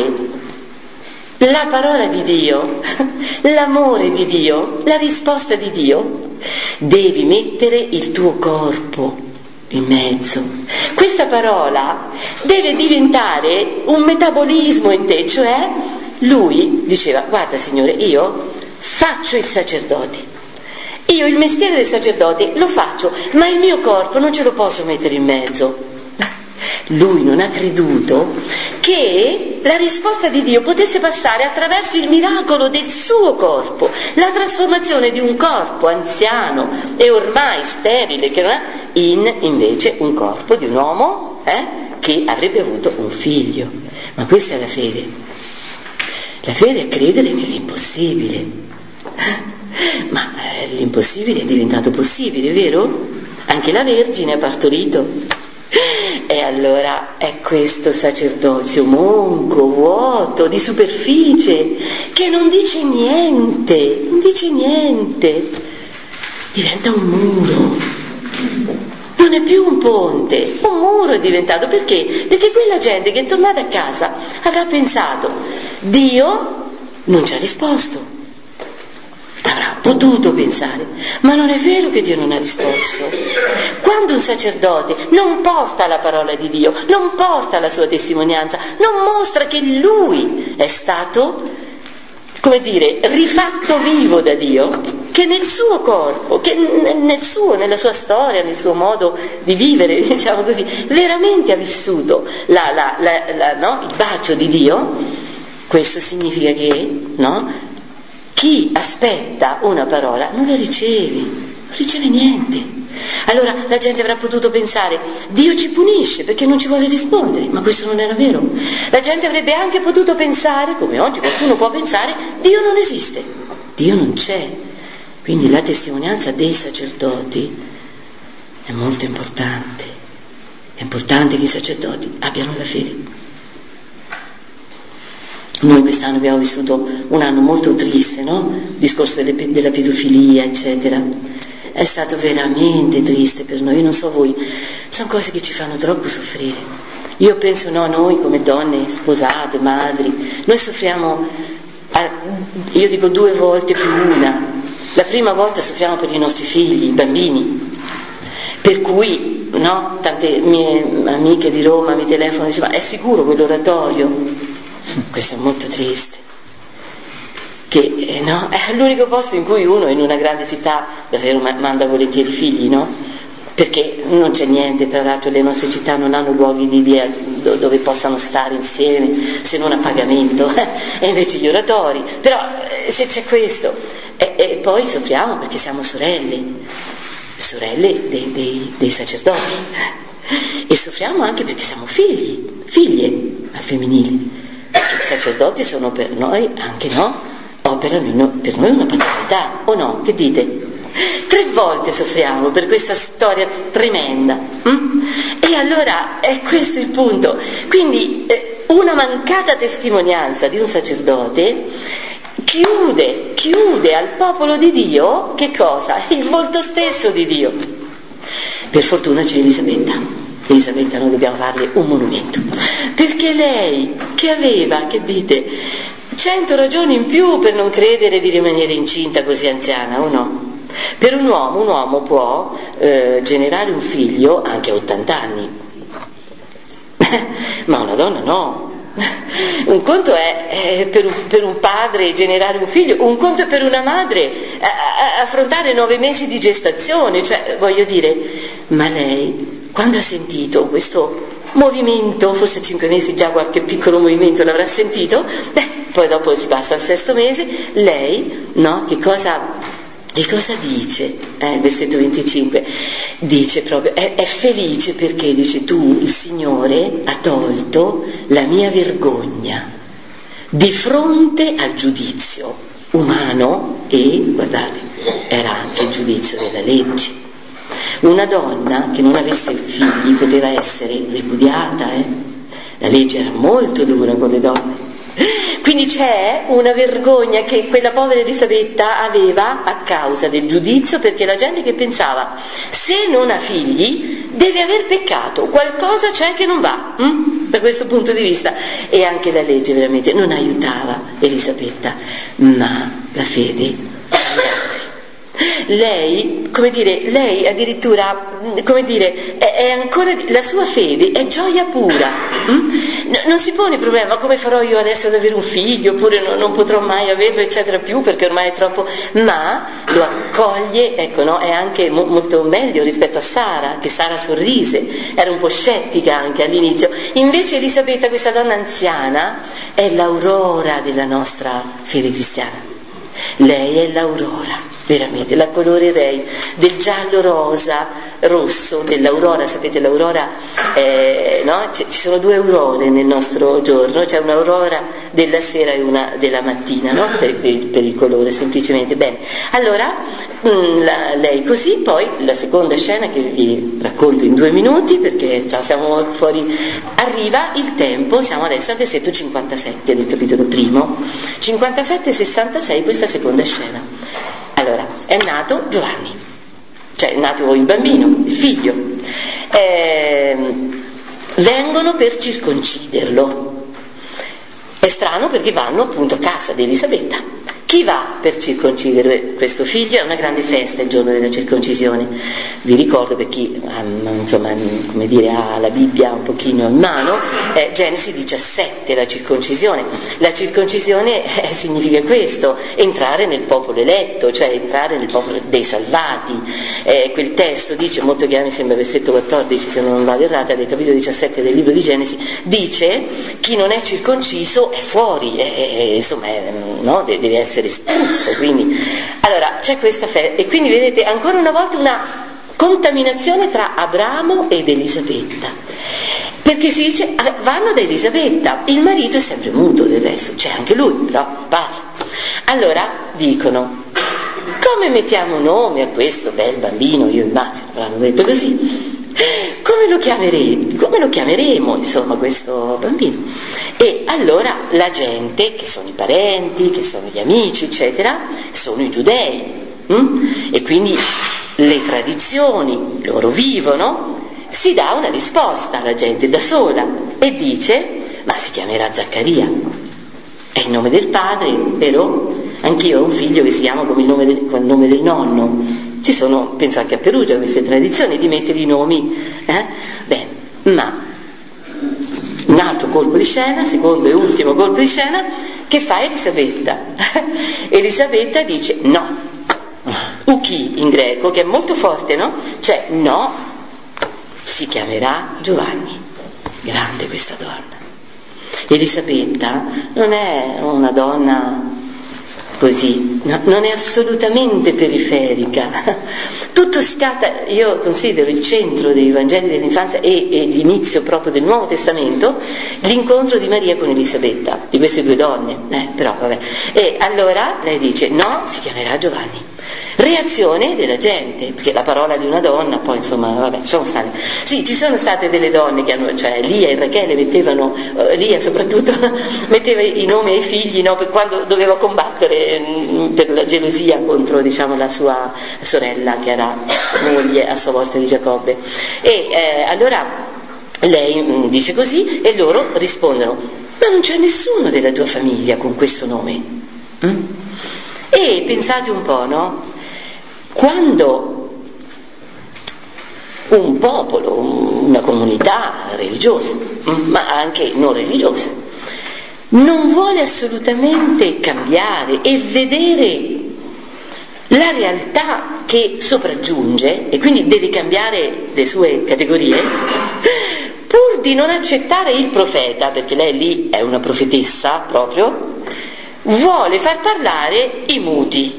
la parola di Dio, l'amore di Dio, la risposta di Dio, devi mettere il tuo corpo in mezzo. Questa parola deve diventare un metabolismo in te, cioè lui diceva: guarda Signore, io faccio il sacerdote, io il mestiere del sacerdote lo faccio, ma il mio corpo non ce lo posso mettere in mezzo. Lui non ha creduto che la risposta di Dio potesse passare attraverso il miracolo del suo corpo, la trasformazione di un corpo anziano e ormai sterile che non ha, in invece un corpo di un uomo eh, che avrebbe avuto un figlio. Ma questa è la fede. La fede è credere nell'impossibile. Ma eh, l'impossibile è diventato possibile, vero? Anche la Vergine ha partorito. E allora è questo sacerdozio monco, vuoto, di superficie, che non dice niente, non dice niente, diventa un muro, non è più un ponte, un muro è diventato. Perché? Perché quella gente che è tornata a casa avrà pensato: Dio non ci ha risposto. Avrà potuto pensare, ma non è vero che Dio non ha risposto. Quando un sacerdote non porta la parola di Dio, non porta la sua testimonianza, non mostra che lui è stato, come dire, rifatto vivo da Dio, che nel suo corpo, che nel suo, nella sua storia, nel suo modo di vivere, diciamo così, veramente ha vissuto la, la, la, la, no? il bacio di Dio, questo significa che, no? Chi aspetta una parola non la riceve, non riceve niente. Allora la gente avrà potuto pensare: Dio ci punisce perché non ci vuole rispondere, ma questo non era vero. La gente avrebbe anche potuto pensare, come oggi qualcuno può pensare: Dio non esiste, Dio non c'è. Quindi la testimonianza dei sacerdoti è molto importante. È importante che i sacerdoti abbiano la fede. Noi quest'anno abbiamo vissuto un anno molto triste, no? Il discorso delle, della pedofilia, eccetera. È stato veramente triste per noi. Io non so voi, sono cose che ci fanno troppo soffrire. Io penso, no, noi come donne sposate, madri, noi soffriamo, io dico due volte più una. La prima volta soffriamo per i nostri figli, i bambini, per cui, no? Tante mie amiche di Roma mi telefonano e dicono: ma è sicuro quell'oratorio? Questo è molto triste, che eh, no? È l'unico posto in cui uno in una grande città davvero manda volentieri i figli, no? Perché non c'è niente, tra l'altro le nostre città non hanno luoghi di via dove possano stare insieme se non a pagamento, e invece gli oratori. Però eh, se c'è questo, e, e poi soffriamo perché siamo sorelle, sorelle dei, dei, dei sacerdoti, e soffriamo anche perché siamo figli, figlie al femminile. Perché i sacerdoti sono per noi, anche no, operano per noi una paternità, o no? Che dite? Tre volte soffriamo per questa storia tremenda. Hm? E allora è questo il punto. Quindi eh, una mancata testimonianza di un sacerdote chiude, chiude al popolo di Dio, che cosa? Il volto stesso di Dio. Per fortuna c'è Elisabetta. Elisabetta noi dobbiamo farle un monumento, perché lei che aveva, che dite, cento ragioni in più per non credere di rimanere incinta così anziana, o no? Per un uomo, un uomo può eh, generare un figlio anche a ottanta anni, ma una donna no. Un conto è, è per, un, per un padre generare un figlio, un conto è per una madre a, a, affrontare nove mesi di gestazione, cioè voglio dire, ma lei quando ha sentito questo movimento, forse cinque mesi già qualche piccolo movimento l'avrà sentito, beh, poi dopo si passa al sesto mese, lei, no, che cosa, che cosa dice? Eh, versetto venticinque, dice proprio, è, è felice perché, dice, tu, il Signore, ha tolto la mia vergogna di fronte al giudizio umano e, guardate, era anche il giudizio della legge. Una donna che non avesse figli poteva essere ripudiata, eh? La legge era molto dura con le donne. Quindi c'è una vergogna che quella povera Elisabetta aveva a causa del giudizio, perché la gente che pensava: se non ha figli deve aver peccato, qualcosa c'è che non va, hm? Da questo punto di vista. E anche la legge veramente non aiutava Elisabetta, ma la fede. Lei, come dire, lei addirittura, come dire, è, è ancora, la sua fede è gioia pura. Hm? Non si pone il problema: come farò io adesso ad avere un figlio, oppure non, non potrò mai averlo, eccetera, più, perché ormai è troppo. Ma lo accoglie, ecco, no? È anche mo- molto meglio rispetto a Sara, che Sara sorrise, era un po' scettica anche all'inizio. Invece Elisabetta, questa donna anziana, è l'aurora della nostra fede cristiana. Lei è l'aurora, veramente, la colore rei, del giallo rosa, rosso, dell'aurora. Sapete, l'aurora, eh, no? C- ci sono due aurore nel nostro giorno, c'è un'aurora della sera e una della mattina, no? per, per, per il colore semplicemente. Bene, allora mh, la, lei così, poi la seconda scena che vi racconto in due minuti perché già siamo fuori, arriva il tempo, siamo adesso al versetto cinquantasette del capitolo primo, cinquantasette sessantasei, questa seconda scena. Allora, è nato Giovanni, cioè è nato il bambino, il figlio, eh, vengono per circonciderlo. È strano perché vanno appunto a casa di Elisabetta. Chi va per circoncidere questo figlio? È una grande festa il giorno della circoncisione. Vi ricordo, per chi um, insomma, come dire, ha la Bibbia un pochino in mano, eh, Genesi diciassette, la circoncisione. La circoncisione eh, significa questo, entrare nel popolo eletto, cioè entrare nel popolo dei salvati. Eh, quel testo dice, molto chiaro, mi sembra versetto quattordici, se non vado errata, del capitolo diciassette del libro di Genesi, dice chi non è circonciso è fuori, eh, insomma, eh, no? De- deve essere espulso. Quindi allora c'è questa festa e quindi vedete ancora una volta una contaminazione tra Abramo ed Elisabetta, perché si dice vanno da Elisabetta, il marito è sempre muto del resto, c'è anche lui però parla. Allora dicono: come mettiamo nome a questo bel bambino? Io immagino l'hanno detto così. Come lo chiameremo? Come lo chiameremo, insomma, questo bambino? E allora la gente, che sono i parenti, che sono gli amici, eccetera, sono i giudei. Hm? E quindi le tradizioni, loro vivono, si dà una risposta alla gente da sola e dice: ma si chiamerà Zaccaria. È il nome del padre, vero? Anch'io ho un figlio che si chiama come il nome del, con il nome del nonno. Ci sono, penso anche a Perugia, queste tradizioni di mettere i nomi. Eh? Bene, ma nato colpo di scena, secondo e ultimo colpo di scena, che fa Elisabetta? Elisabetta dice no, uchi in greco, che è molto forte, no? Cioè no, si chiamerà Giovanni. Grande questa donna. Elisabetta non è una donna così, no, non è assolutamente periferica. Tutto scatta, io considero il centro dei Vangeli dell'infanzia e, e l'inizio proprio del Nuovo Testamento l'incontro di Maria con Elisabetta, di queste due donne, eh, però vabbè. E allora lei dice no, si chiamerà Giovanni. Reazione della gente, perché la parola di una donna, poi insomma, vabbè, sono state. Sì, ci sono state delle donne che hanno, cioè Lia e Rachele mettevano, uh, Lia soprattutto, metteva i nomi ai figli, no, per quando doveva combattere mh, per la gelosia contro, diciamo, la sua sorella, che era moglie a sua volta di Giacobbe. E eh, allora lei mh, dice così e loro rispondono: ma non c'è nessuno della tua famiglia con questo nome? Mm? E pensate un po', no? Quando un popolo, una comunità religiosa, ma anche non religiosa, non vuole assolutamente cambiare e vedere la realtà che sopraggiunge e quindi deve cambiare le sue categorie, pur di non accettare il profeta, perché lei lì è una profetessa proprio, vuole far parlare i muti.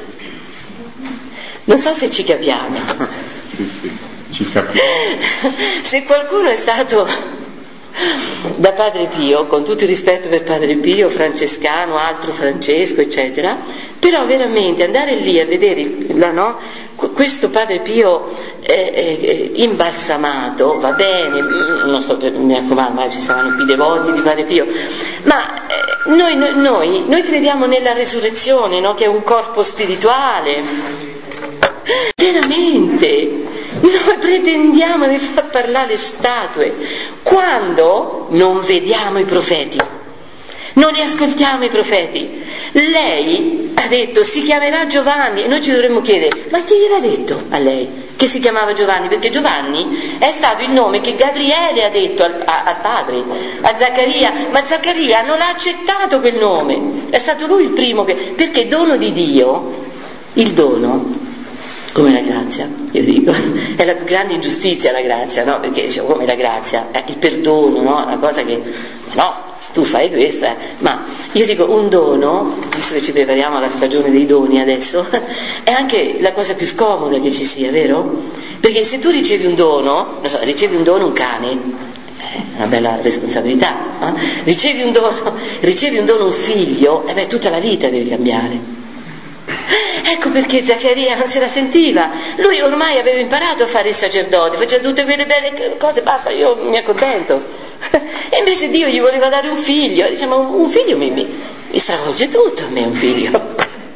Non so se ci capiamo. Sì, sì, ci capiamo. Se qualcuno è stato da Padre Pio, con tutto il rispetto per Padre Pio, francescano, altro Francesco, eccetera, però veramente andare lì a vedere la, no, questo Padre Pio eh, eh, imbalsamato, va bene, non sto per, mi raccomando, ma ci saranno qui devoti di Padre Pio, ma eh, noi, noi, noi crediamo nella resurrezione, no, che è un corpo spirituale. Veramente noi pretendiamo di far parlare le statue quando non vediamo i profeti, non li ascoltiamo i profeti. Lei ha detto si chiamerà Giovanni e noi ci dovremmo chiedere: ma chi gliel'ha detto a lei che si chiamava Giovanni? Perché Giovanni è stato il nome che Gabriele ha detto al, a, al padre, a Zaccaria, ma Zaccaria non l'ha accettato quel nome, è stato lui il primo che, perché dono di Dio, il dono come la grazia, io dico, è la più grande ingiustizia la grazia, no? Perché dicevo, come la grazia? Eh, il perdono, no? Una cosa che, no, tu fai questa, eh. Ma io dico, un dono visto che ci prepariamo alla stagione dei doni adesso, è anche la cosa più scomoda che ci sia, vero? Perché se tu ricevi un dono, non so, ricevi un dono un cane, è una bella responsabilità, eh? ricevi un dono, ricevi un dono un figlio, e beh, tutta la vita devi cambiare. Ecco perché Zaccaria non se la sentiva, lui ormai aveva imparato a fare il sacerdote, faceva tutte quelle belle cose, basta, io mi accontento. E invece Dio gli voleva dare un figlio, diciamo, un figlio mi, mi, mi stravolge tutto a me, un figlio.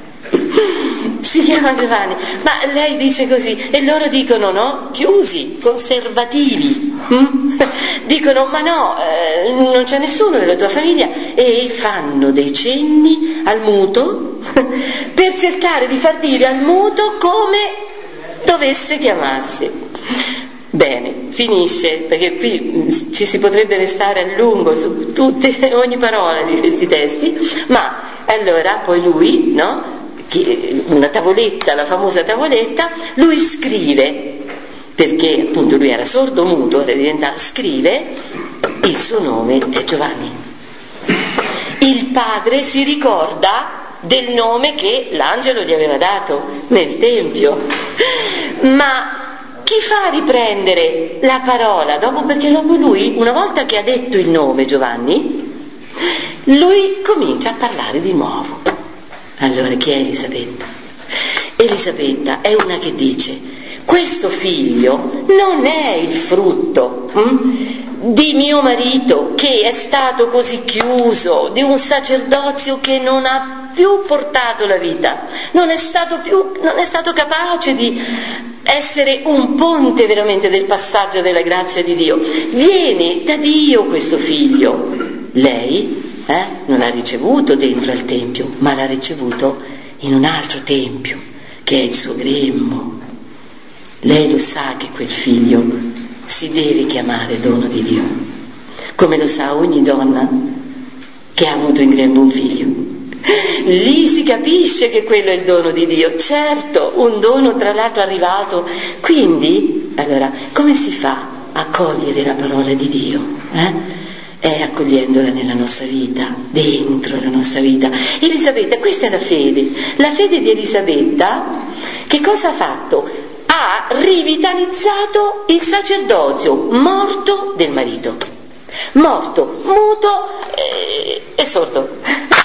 Si chiama Giovanni, ma lei dice così, e loro dicono no, chiusi, conservativi, hm? Dicono ma no, eh, non c'è nessuno della tua famiglia, e fanno dei cenni al muto per cercare di far dire al muto come dovesse chiamarsi. Bene, finisce, perché qui ci si potrebbe restare a lungo su tutte, ogni parola di questi testi, ma allora poi lui, no? Una tavoletta, la famosa tavoletta, lui scrive, perché appunto lui era sordo muto, scrive, il suo nome è Giovanni. Il padre si ricorda del nome che l'angelo gli aveva dato nel tempio, ma chi fa riprendere la parola dopo? Perché dopo lui, una volta che ha detto il nome Giovanni, lui comincia a parlare di nuovo. Allora chi è Elisabetta? Elisabetta è una che dice: questo figlio non è il frutto hm, di mio marito, che è stato così chiuso, di un sacerdozio che non ha più portato la vita, non è stato più, non è stato capace di essere un ponte veramente del passaggio della grazia di Dio. Viene da Dio questo figlio. Lei eh, non l'ha ricevuto dentro al tempio, ma l'ha ricevuto in un altro tempio, che è il suo grembo. Lei lo sa che quel figlio si deve chiamare dono di Dio, come lo sa ogni donna che ha avuto in grembo un figlio. Lì si capisce che quello è il dono di Dio, certo, un dono tra l'altro arrivato. Quindi, allora, come si fa a cogliere la parola di Dio? Eh? È accogliendola nella nostra vita, dentro la nostra vita. Elisabetta, questa è la fede. La fede di Elisabetta, che cosa ha fatto? Ha rivitalizzato il sacerdozio morto del marito. Morto, muto e, e sordo.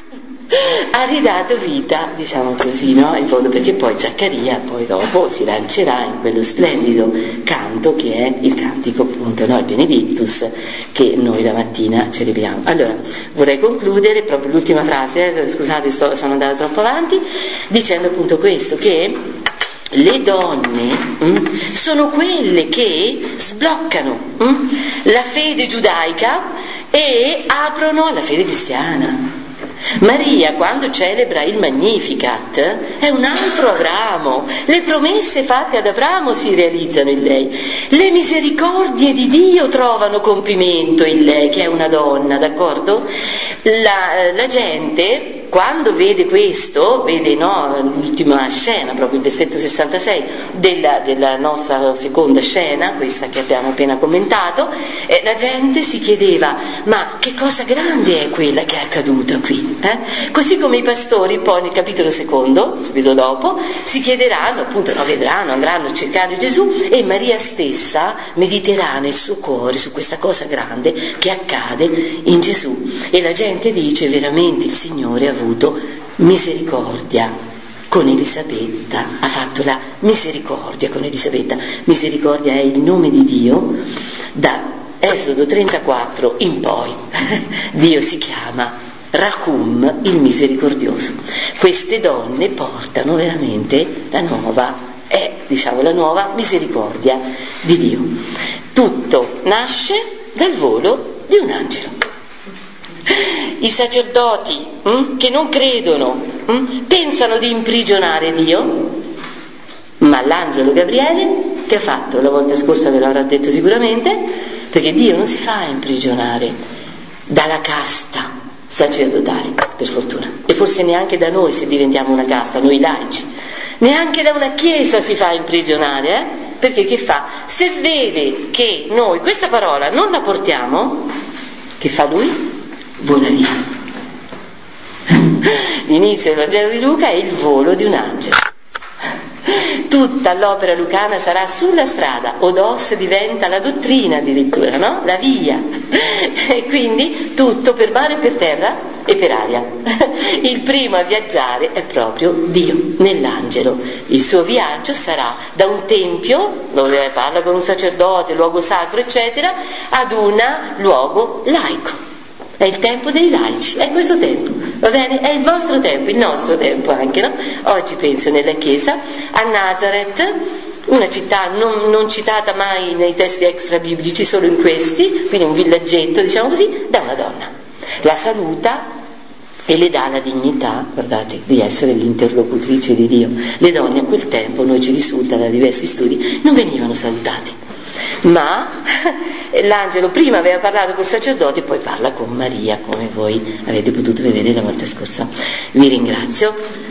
Ha ridato vita, diciamo così, no? In fondo, perché poi Zaccaria poi dopo si lancerà in quello splendido canto che è il cantico, appunto, no? Il Benedictus, che noi la mattina celebriamo. Allora, vorrei concludere proprio l'ultima frase, eh? Scusate, sto, sono andata troppo avanti, dicendo appunto questo, che le donne mh, sono quelle che sbloccano mh, la fede giudaica e aprono alla fede cristiana. Maria, quando celebra il Magnificat, è un altro Abramo. Le promesse fatte ad Abramo si realizzano in lei. Le misericordie di Dio trovano compimento in lei, che è una donna, d'accordo? La, la gente, quando vede questo, vede, no, l'ultima scena, proprio il versetto sessantasei della, della nostra seconda scena, questa che abbiamo appena commentato, eh, la gente si chiedeva: ma che cosa grande è quella che è accaduta qui? Eh? Così come i pastori poi nel capitolo secondo, subito dopo, si chiederanno, appunto, no, vedranno, andranno a cercare Gesù, e Maria stessa mediterà nel suo cuore su questa cosa grande che accade in Gesù, e la gente dice: veramente il Signore ha avuto misericordia con Elisabetta, ha fatto la misericordia con Elisabetta. Misericordia è il nome di Dio da Esodo trentaquattro in poi. Dio si chiama Rahum, il misericordioso. Queste donne portano veramente la nuova, è diciamo la nuova misericordia di Dio. Tutto nasce dal volo di un angelo. I sacerdoti hm, che non credono hm, pensano di imprigionare Dio, ma l'angelo Gabriele che ha fatto? La volta scorsa ve l'avrà detto sicuramente, perché Dio non si fa imprigionare dalla casta sacerdotale, per fortuna, e forse neanche da noi, se diventiamo una casta, noi laici, neanche da una chiesa si fa imprigionare, eh? Perché che fa? Se vede che noi questa parola non la portiamo, che fa lui? Vola via. L'inizio del Vangelo di Luca è il volo di un angelo. Tutta l'opera lucana sarà sulla strada, Odos diventa la dottrina addirittura, no? La via. E quindi tutto per mare e per terra e per aria. Il primo a viaggiare è proprio Dio, nell'angelo. Il suo viaggio sarà da un tempio, dove parla con un sacerdote, luogo sacro, eccetera, ad un luogo laico. È il tempo dei laici, è questo tempo, va bene? È il vostro tempo, il nostro tempo anche, no? Oggi penso nella chiesa, a Nazareth, una città non, non citata mai nei testi extra biblici, solo in questi, quindi un villaggetto, diciamo così, da una donna. La saluta e le dà la dignità, guardate, di essere l'interlocutrice di Dio. Le donne a quel tempo, noi ci risulta da diversi studi, non venivano salutate. Ma l'angelo prima aveva parlato col sacerdote e poi parla con Maria, come voi avete potuto vedere la volta scorsa. Vi ringrazio.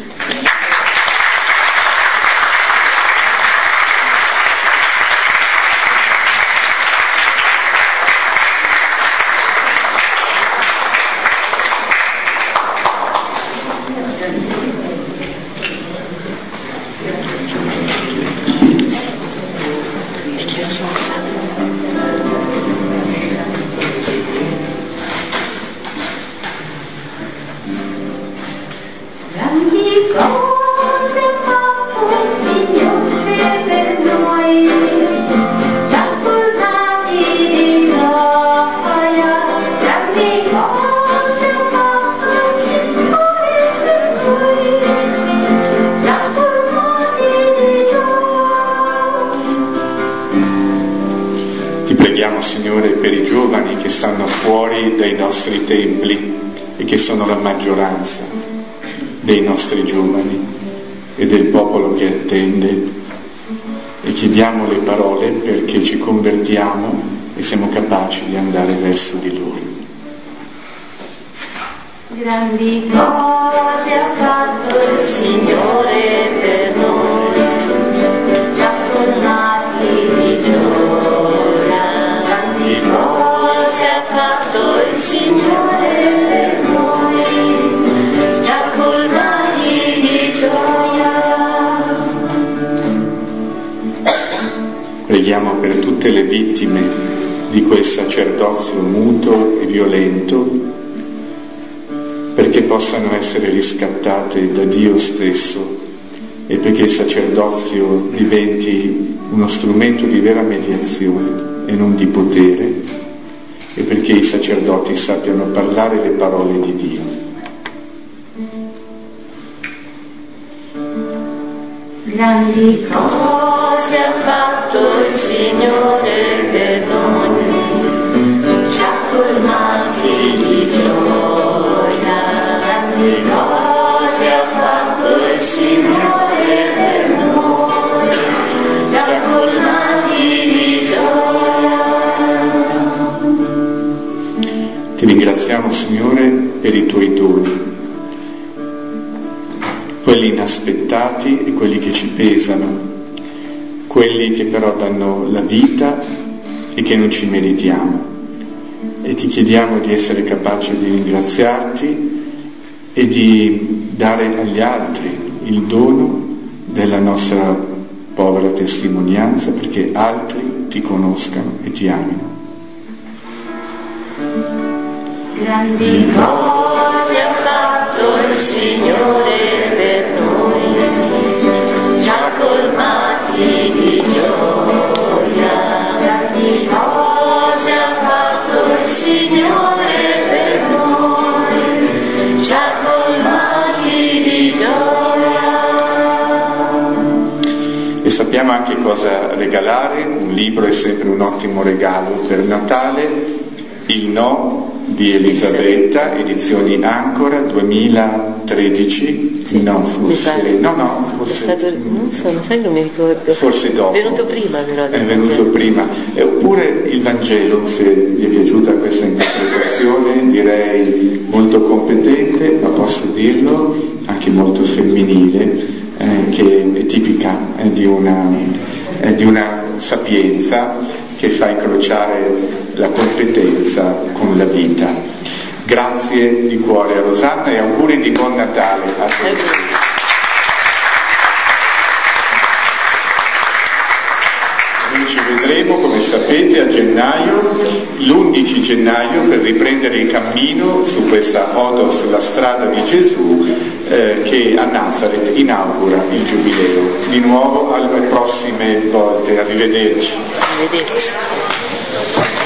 Signore, per i giovani che stanno fuori dai nostri templi e che sono la maggioranza dei nostri giovani e del popolo che attende, e chiediamo le parole perché ci convertiamo e siamo capaci di andare verso di loro. Grandi cose ha fatto il Signore per noi, ci ha colmati di gioia. Grandi cose ha fatto il Signore per noi, ci ha colmati di gioia. Preghiamo per tutte le vittime di quel sacerdozio muto e violento, perché possano essere riscattate da Dio stesso e perché il sacerdozio diventi uno strumento di vera mediazione e non di potere, e perché i sacerdoti sappiano parlare le parole di Dio. Grandi cose ha fatto il Signore per noi, ci ha colmati di gioia. Grandi cose ha fatto il Signore per noi, ci ha colmati di gioia. Ti ringraziamo, Signore, per i tuoi doni, quelli inaspettati e quelli che ci pesano, quelli che però danno la vita e che non ci meritiamo. E ti chiediamo di essere capaci di ringraziarti e di dare agli altri il dono della nostra povera testimonianza, perché altri ti conoscano e ti amino. Grandi cose ha fatto il Signore per noi, ci ha colmati di gioia. Grandi cose ha fatto il Signore per noi, ci ha colmati di gioia. E sappiamo anche cosa regalare. Un libro è sempre un ottimo regalo per Natale. Il No di Elisabetta, edizioni Ancora, duemilatredici. Sì, no, forse no, no, forse è stato, non so, non sai, non mi ricordo. Forse dopo. È venuto prima, però. È venuto Vangelo. prima. E oppure il Vangelo, se vi è piaciuta questa interpretazione, direi molto competente, ma posso dirlo, anche molto femminile, eh, che è tipica eh, di, una, eh, di una sapienza che fa incrociare la competenza con la vita. Grazie di cuore a Rosanna e auguri di buon Natale a tutti. Noi ci vedremo, come sapete, a gennaio, l'undici gennaio, per riprendere il cammino su questa Odos, la strada di Gesù, eh, che a Nazareth inaugura il Giubileo. Di nuovo alle prossime volte, arrivederci. Arrivederci.